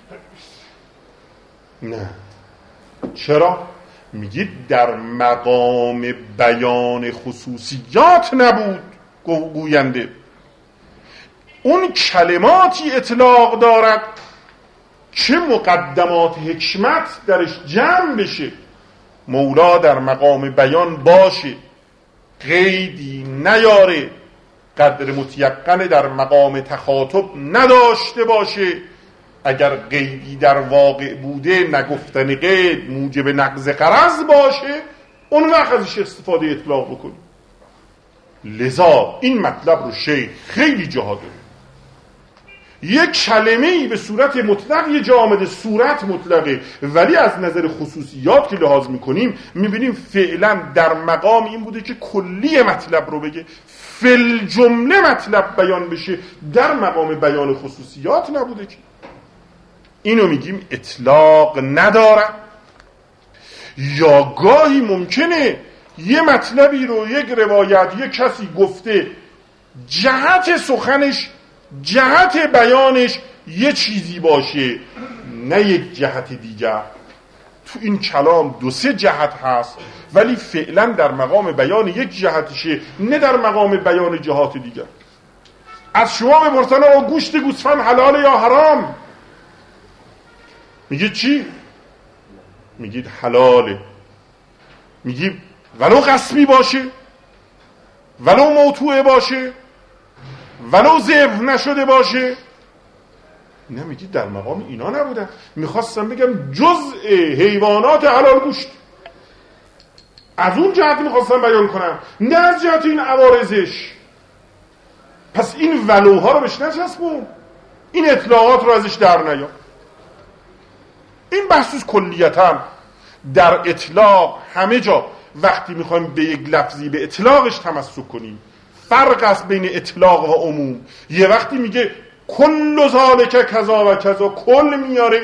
نه. چرا؟ میگید در مقام بیان خصوصیات نبود گوینده، اون کلماتی اطلاق دارد چه مقدمات حکمت درش جمع بشه، مولا در مقام بیان باشه، قیدی نیاره، قدر متیقن در مقام تخاطب نداشته باشه. اگر قیدی در واقع بوده، نگفتن قید موجب نقض قرض باشه، اون وقت ازش استفاده اطلاق بکنی. لذا این مطلب رو شیخ خیلی جاها داره. یک کلمه‌ای به صورت مطلق یه جا آمده، صورت مطلقه، ولی از نظر خصوصیات که لحاظ میکنیم میبینیم فعلا در مقام این بوده که کلی مطلب رو بگه، فل جمله مطلب بیان بشه، در مقام بیان خصوصیات نبوده که. اینو میگیم اطلاق نداره. یا گاهی ممکنه یه مطلبی رو یک روایت یک کسی گفته، جهت سخنش، جهت بیانش یه چیزی باشه، نه یک جهت دیگر. تو این کلام دو سه جهت هست ولی فعلا در مقام بیان یک جهتشه، نه در مقام بیان جهات دیگر. از شما بپرسن آقا گوشت گوسفند حلاله یا حرام، میگه چی؟ میگید حلاله. میگی ولو غصبی باشه، ولو موتوعه باشه، ولو ذبح نشده باشه. نه، میگی در مقام اینا نبودن. میخواستم بگم جزء حیوانات حلال گوشت، از اون جهت میخواستم بیان کنم، نه از جهت این عوارضش. پس این ولوها رو بهش نچسبون، این اطلاعات رو ازش در نیا. این بحث کلیتا در اطلاق همه جا وقتی میخوایم به یک لفظی به اطلاقش تمسک کنیم، فرق است بین اطلاق و عموم. یه وقتی میگه کل ذالک کذا و کذا، کل میاره،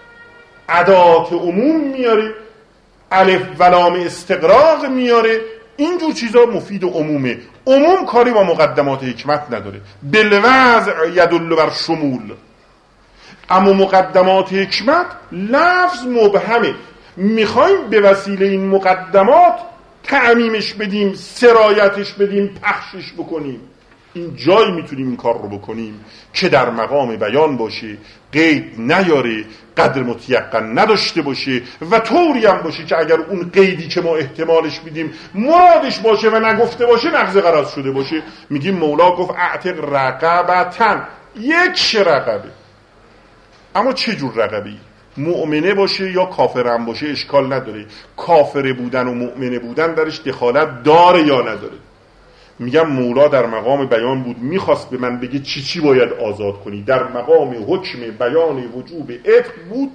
ادات عموم میاره، الف و لام استغراق میاره، اینجور چیزا مفید و عمومه. عموم کاری با مقدمات حکمت نداره، بالوضع یدل بر شمول. اما مقدمات حکمت لفظ مبهمه، میخوایم به وسیله این مقدمات تعمیمش بدیم، سرایتش بدیم، پخشش بکنیم. این جایی میتونیم این کار رو بکنیم که در مقام بیان باشه، قید نیاره، قدر متیقن نداشته باشه و طوری هم باشه که اگر اون قیدی که ما احتمالش میدیم مرادش باشه و نگفته باشه نقض غرض شده باشه. میگیم مولا گفت اعتق رقبتن، یک رقبه. اما چه جور رقبه‌ای؟ مؤمنه باشه یا کافرم باشه اشکال نداره. کافر بودن و مؤمنه بودن درش دخالت داره یا نداره؟ میگم مولا در مقام بیان بود، میخواست به من بگه چی چی باید آزاد کنی. در مقام حکم بیان وجوب عتق بود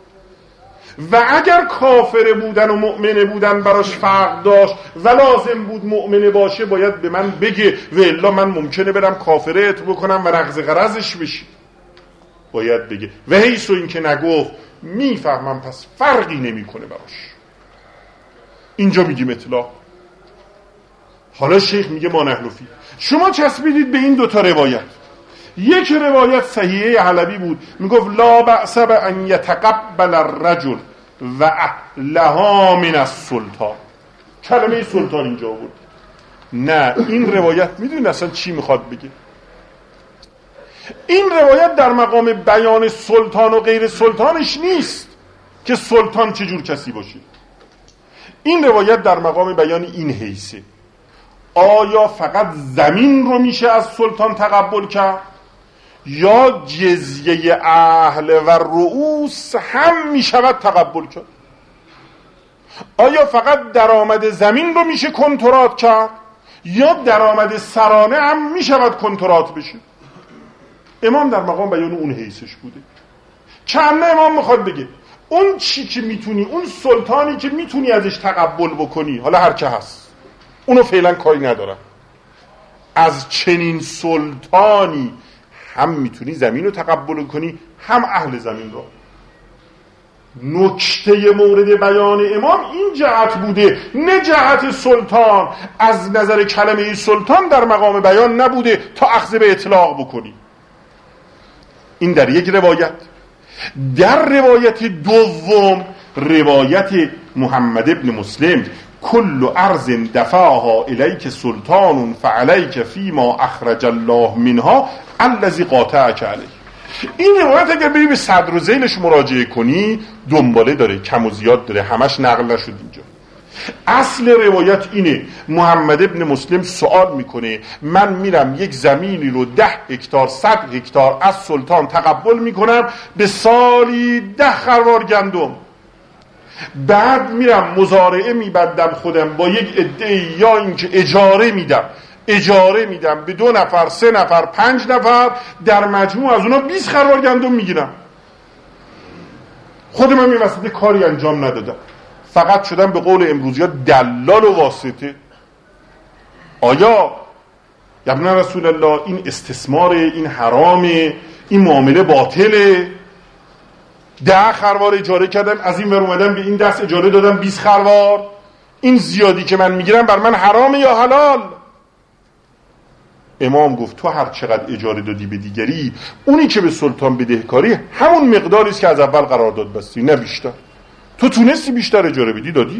و اگر کافر بودن و مؤمنه بودن براش فرق داشت و لازم بود مؤمنه باشه باید به من بگه، و الا من ممکنه برم کافره عتق بکنم و نقض غرضش بشه. باید بگه و حیث و این که نگفت میفهمم پس فرقی نمیکنه براش. اینجا میگیم اطلاق. حالا شیخ میگه ما نحلفی، شما چسبیدید به این دوتا روایت. یک روایت صحیحه حلبی بود، میگفت لا بأس ان یتقبل الرجل و اهلها من السلطان. کلمه سلطان اینجا بود. نه، این روایت میدونید اصلا چی میخواد بگه؟ این روایت در مقام بیان سلطان و غیر سلطانش نیست که سلطان چجور کسی باشه. این روایت در مقام بیان این حیثه: آیا فقط زمین رو میشه از سلطان تقبل کرد یا جزیه اهل و رؤوس هم میشود تقبل کرد؟ آیا فقط درآمد زمین رو میشه کنترات کرد یا درآمد سرانه هم میشود کنترات بشه؟ امام در مقام بیان اون حیثش بوده. چند امام میخواد بگه اون چی که میتونی، اون سلطانی که میتونی ازش تقبل بکنی، حالا هر که هست، اونو فعلا کاری ندارم. از چنین سلطانی هم میتونی زمین رو تقبل کنی هم اهل زمین رو. نکته مورد بیان امام این جهت بوده، نه جهت سلطان. از نظر کلمه سلطان در مقام بیان نبوده تا اخذ به اطلاق بکنی. این در یک روایت. در روایت دوم، روایت محمد ابن مسلم، کل ارض دفعها الیک سلطان فعلیک فیما اخرج الله منها الذی قاطعک علیه. این روایت اگر بری به صدر و ذیلش مراجعه کنی دنباله داره، کم و زیاد داره، همش نقل نشد اینجا. اصل روایت اینه: محمد ابن مسلم سوال میکنه من میرم یک زمینی رو ده هکتار صد هکتار از سلطان تقبل میکنم به سالی ده خروار گندم، بعد میرم مزارعه میبندم خودم با یک عده، یا اینکه اجاره میدم اجاره میدم به دو نفر، سه نفر، پنج نفر، در مجموع از اونا بیست خروار گندم میگیرم. خودم هم این وسط کاری انجام ندادم، فقط شدم به قول امروزی ها دلال و واسطه. آیا یا ابن رسول الله این استثمار، این حرامه، این معامله باطله؟ ده خروار اجاره کردم، از این ور اومدم به این دست اجاره دادم بیست خروار، این زیادی که من میگیرم بر من حرامه یا حلال؟ امام گفت تو هر چقدر اجاره دادی به دیگری، اونی که به سلطان بدهکاری همون مقداری است که از اول قرارداد بستی، نه بیشتر. تو تونستی بیشتر اجاره بدی، دادی.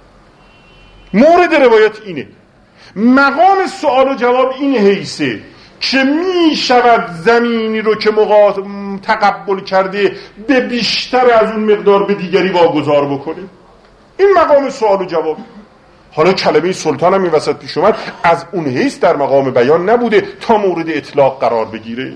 مورد روایت اینه. مقام سوال و جواب این حیثه که می شود زمینی رو که مقا... تقبل کرده به بیشتر از اون مقدار به دیگری واگذار بکنه. این مقام سوال و جواب. حالا کلمه سلطان هم این وسط پیش اومد، از اون حیث در مقام بیان نبوده تا مورد اطلاق قرار بگیره.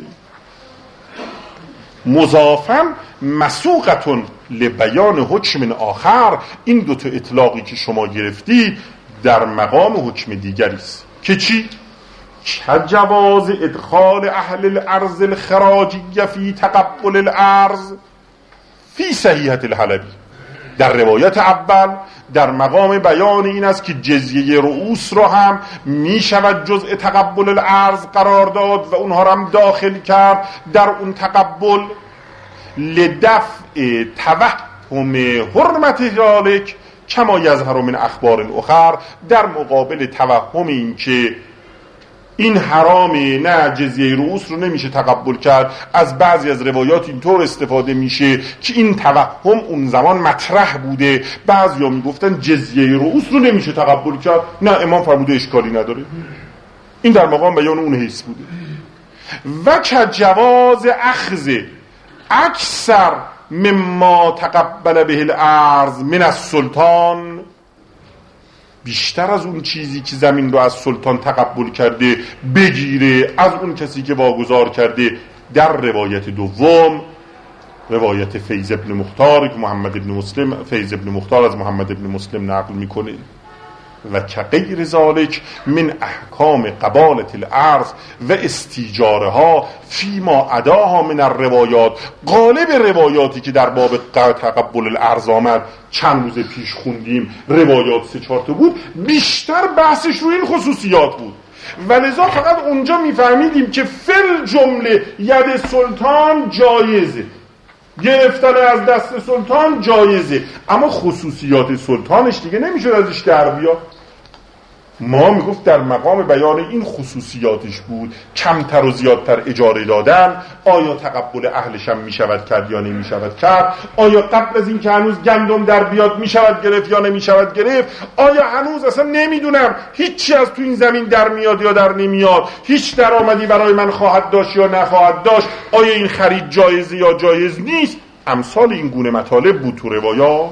مضافاً مسوقتون لبیان حکم آخر، این دوتا اطلاقی که شما گرفتی در مقام حکم دیگری است که چی؟ که جواز ادخال اهل الارض الخراجی فی تقبل الارض فی صحیحة الحلبی. در روایت اول در مقام بیان این است که جزیه رؤوس رو هم می شود جزء تقبل الارض قرار داد و اونها رو هم داخل کرد در اون تقبل، لدفع توهم حرمت ذالک کما یظهر من اخبار الاخر، در مقابل توهم این که این حرامه، نه جزیه رؤوس رو نمیشه تقبل کرد. از بعضی از روایات اینطور استفاده میشه که این توهم اون زمان مطرح بوده، بعضیا میگفتن جزیه رؤوس رو نمیشه تقبل کرد، نه امام فرموده اشکالی نداره. این در مقام بیان اون حیث بوده. و که جواز اخذ اکثر مما تقبل به الارض من السلطان، بیشتر از اون چیزی که زمین رو از سلطان تقبل کرده بگیره از اون کسی که واگذار کرده، در روایت دوم، روایت فیض ابن مختار که محمد ابن مسلم فیض ابن مختار از محمد ابن مسلم نقل میکنه. و که غیر ذالک من احکام قبالت الارض و استیجارها فیما اداها من الروایات، غالب روایاتی که در باب تقبل الارض آمد چند روز پیش خوندیم، روایات سه چهار تا بود، بیشتر بحثش روی این خصوصیات بود. ولذا فقط اونجا میفهمیدیم که فل جمله ید سلطان جایزه، گرفتن از دست سلطان جایزه، اما خصوصیات سلطانش دیگه نمیشه ازش در بیا. ما میگفت در مقام بیان این خصوصیاتش بود، کمتر و زیادتر اجاره دادن، آیا تقبل اهلش هم میشود کرد یا نمیشود کرد، آیا قبل از این که هنوز گندم در بیاد میشود گرفت یا نمیشود گرفت، آیا هنوز اصلا نمیدونم هیچی از تو این زمین در میاد یا در نمیاد، هیچ درآمدی برای من خواهد داشت یا نخواهد داشت، آیا این خرید جایزه یا جایز نیست. امثال این گونه مطالب بود تو روایات.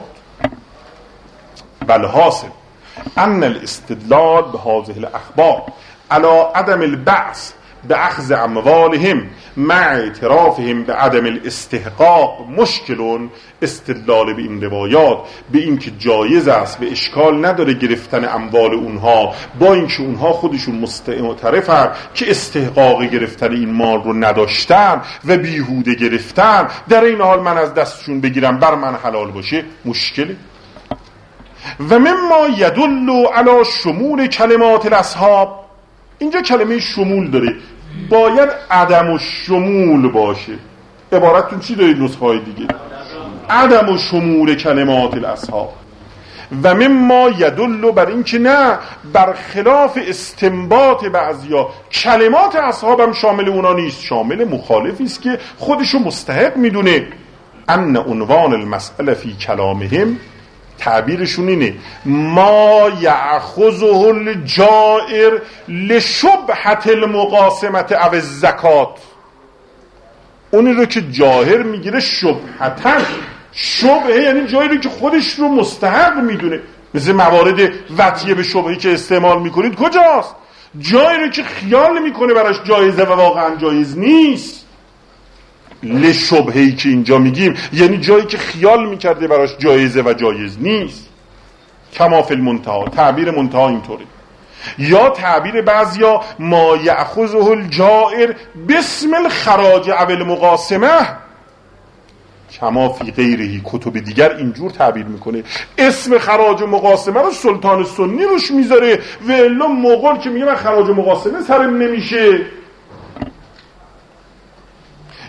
والحاصل ان الاستدلال بهذه الاخبار على عدم البعث باخذ اموالهم مع اعترافهم بعدم الاستحقاق مشکل. استدلال به این روایات به این که جایز است، به اشکال نداره گرفتن اموال اونها، با اینکه اونها خودشون معترفن که استحقاق گرفتن این مال رو نداشتن و بیهوده گرفتن، در این حال من از دستشون بگیرم بر من حلال باشه، مشکله. و مما یدل علی شمول کلمات الاصحاب، اینجا کلمه شمول داره، باید عدم و شمول باشه. عبارتتون چی دارید نسخه های دیگه؟ عدم و شمول کلمات الاصحاب. و مما یدل بر این که نه، برخلاف استنباط بعضیا کلمات اصحاب هم شامل اونا نیست، شامل مخالفی است که خودشو مستحق میدونه. ان عنوان المسئله فی کلامهم، تعبیرشون اینه، ما یأخذه الجائر لشبهة المقاسمة او الزکات، اونی رو که جاهر میگیره شبهتاً، شبهه یعنی جایی رو که خودش رو مستحق میدونه، مثل موارد وطیه به شبهی که استعمال میکنید کجاست؟ جایی رو که خیال میکنه براش جایزه و واقعا جایز نیست. لشبهه‌ای که اینجا میگیم یعنی جایی که خیال میکرده براش جایزه و جایز نیست. کما فی المنتهی، تعبیر منتهی اینطوره. یا تعبیر بعضیا ما یأخذه الجائر باسم الخراج او المقاسمه، کما فی غیره، کتب دیگر اینجور تعبیر میکنه، اسم خراج و مقاسمه رو سلطان سنی روش میذاره و الا مغول که میگه من خراج و مقاسمه سرم نمیشه.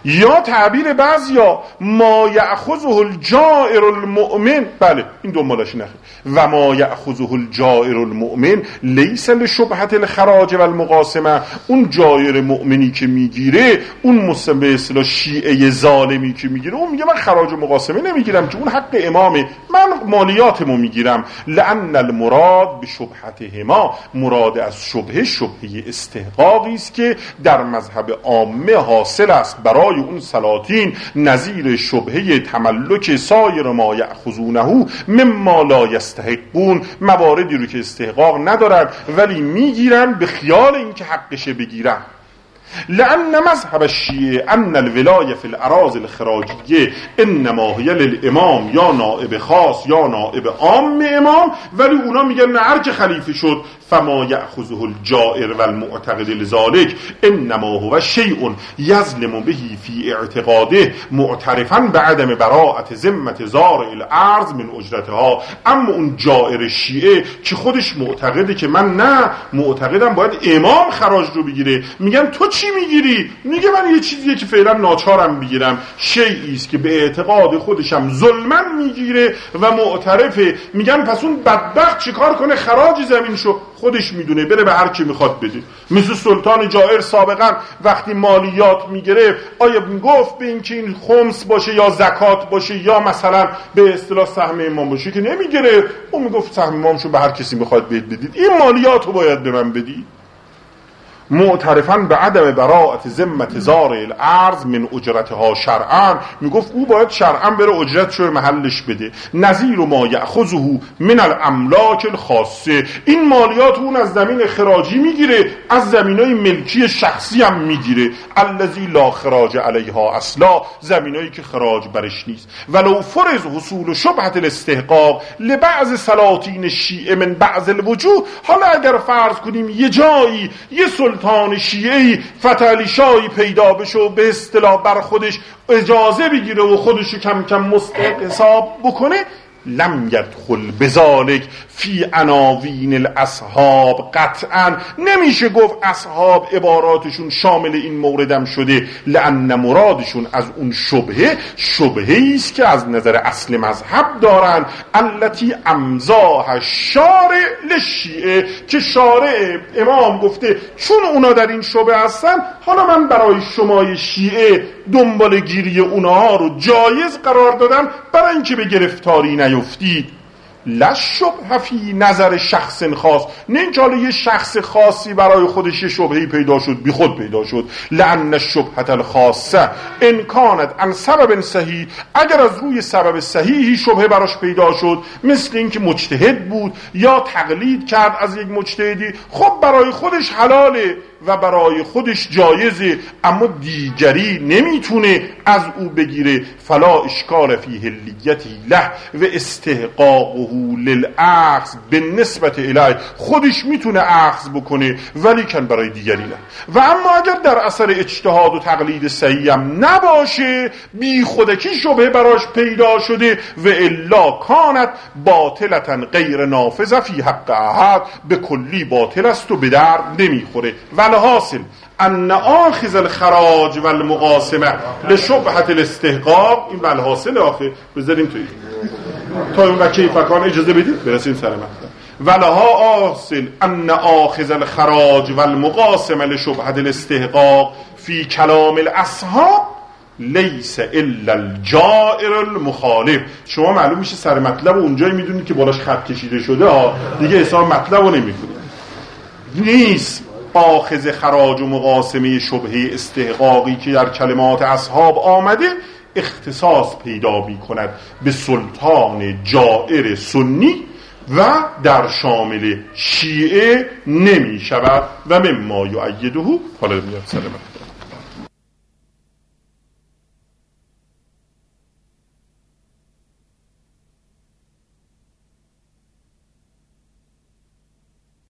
یا تعبیر بعضیا ما یأخذه الجائر المؤمن، بله این دنبالش نخیر، و ما یأخذه الجائر المؤمن لیس لشبهة الخراج و المقاسمه، اون جائر مؤمنی که میگیره، اون به اصطلاح شیعه ظالمی که میگیره، اون میگه من خراج و مقاسمه نمیگیرم که اون حق امامه، من مالیاتمو میگیرم. لأن المراد به شبهتهما، مراد از شبهه شبهه استحقاقی است که در مذهب عامه حاصل است برای اون سلاطین، نظیر شبهه تملک سایر ما یأخذونه مما لا یستحقون، مواردی رو که استحقاق ندارن ولی میگیرن به خیال اینکه حقشه بگیرن. لأن مذهب الشیعه ان الولایه فی الاراضی الخراجیه انما هی للامام، یا نائب خاص یا نائب عام امام، ولی اونا میگن نه هر که خلیفه شد فما یأخذه الجائر و المعتقد لذلك انما هو شیء یظلم به فی اعتقاده معترفا بعدم براءت ذمه زارع الارض من اجرتها. اما اون جائر شیعه که خودش معتقده که من نه معتقدم باید امام خراج رو بگیره، میگن تو چی میگیری؟ میگه من یه چیزیه که فعلا ناچارم بگیرم، شیئی است که به اعتقاد خودشم ظلمن میگیره و معترفه. میگن پس اون بدبخت چیکار کنه؟ خراج زمینشو خودش میدونه بره به هر کی میخواد بده. مثل سلطان جائر سابقا وقتی مالیات میگرفت، آیا گفت به این که این خمس باشه یا زکات باشه یا مثلا به اصطلاح سهم امام باشه؟ که نمیگرفت، اون میگفت سهم امامشو به هر کسی میخواد بدید، این مالیاتو باید به من بدی. معترفاً به عدم براءت ذمه زارع الارض من اجرتها شرعاً، میگفت او باید شرعاً بره اجرتشو محلش بده. نظیر ما یأخذه من الاملاک الخاصه، این مالیات اون از زمین خراجی میگیره، از زمینای ملکی شخصی هم میگیره. الذی لا خراج علیها اصلا، زمینایی که خراج برش نیست. ولو فرض حصول شبهه الاستحقاق لبعض سلاطین الشیعه من بعض الوجوه، حالا اگر فرض کنیم یه جایی یه سلطان شیعه‌ای فتحعلی شاهی پیدا بشه و به اصطلاح بر خودش اجازه بگیره و خودشو کم کم مستحق حساب بکنه، لم یدخل بذالک فی عناوین الاصحاب، قطعا نمیشه گفت اصحاب عباراتشون شامل این موردم شده. لأن مرادشون از اون شبهه شبهه است که از نظر اصل مذهب دارن، التي امضاها شارع للشیعه، که شارع امام گفته چون اونا در این شبهه هستن، حالا من برای شمای شیعه دنبال گیری اونها رو جایز قرار دادم برای اینکه به گرفتاری نیفتید. لا شبهه فی نظر شخص خاص، نه اینکه حالا یه شخص خاصی برای خودش یه شبهه‌ای پیدا شد بی خود پیدا شد. لأن الشبهة الخاصه ان کانت عن سبب صحیح، اگر از روی سبب صحیحی شبهه براش پیدا شد، مثل اینکه مجتهد بود یا تقلید کرد از یک مجتهدی، خب برای خودش حلاله و برای خودش جایزه، اما دیگری نمیتونه از او بگیره. فلا اشکال فی حلیتی له و استحقاقه للأخذ بالنسبت الیه، خودش میتونه اخذ بکنه ولی کن برای دیگری نه. و اما اگر در اثر اجتهاد و تقلید صحیح هم نباشه، بی خودکی شبهه براش پیدا شده، و الا کانت باطلتا غیر نافذه فی حق احد، به کلی باطل است و به درد نمیخوره. حاصل ان آخذ الخراج و المقاسمه لشبهة الاستحقاق، این ول حاصل آخه بذاریم توی تا اون وکی فکان اجازه بدید برسیم سر مطلب. ولها حاصل ان آخذ الخراج و المقاسمه لشبهة الاستحقاق فی کلام الاصحاب لیس الا الجائر المخالف. شما معلوم میشه سر مطلب اونجایی میدونید که بالاش خط کشیده شده ها، دیگه حساب مطلب رو نمیکنید. نیست آخذ خراج و مقاسمه شبهه استحقاقی که در کلمات اصحاب آمده اختصاص پیدا می کند به سلطان جائر سنی و در شامل شیعه نمی شود. و مما یؤیده، حالا میاد سلامت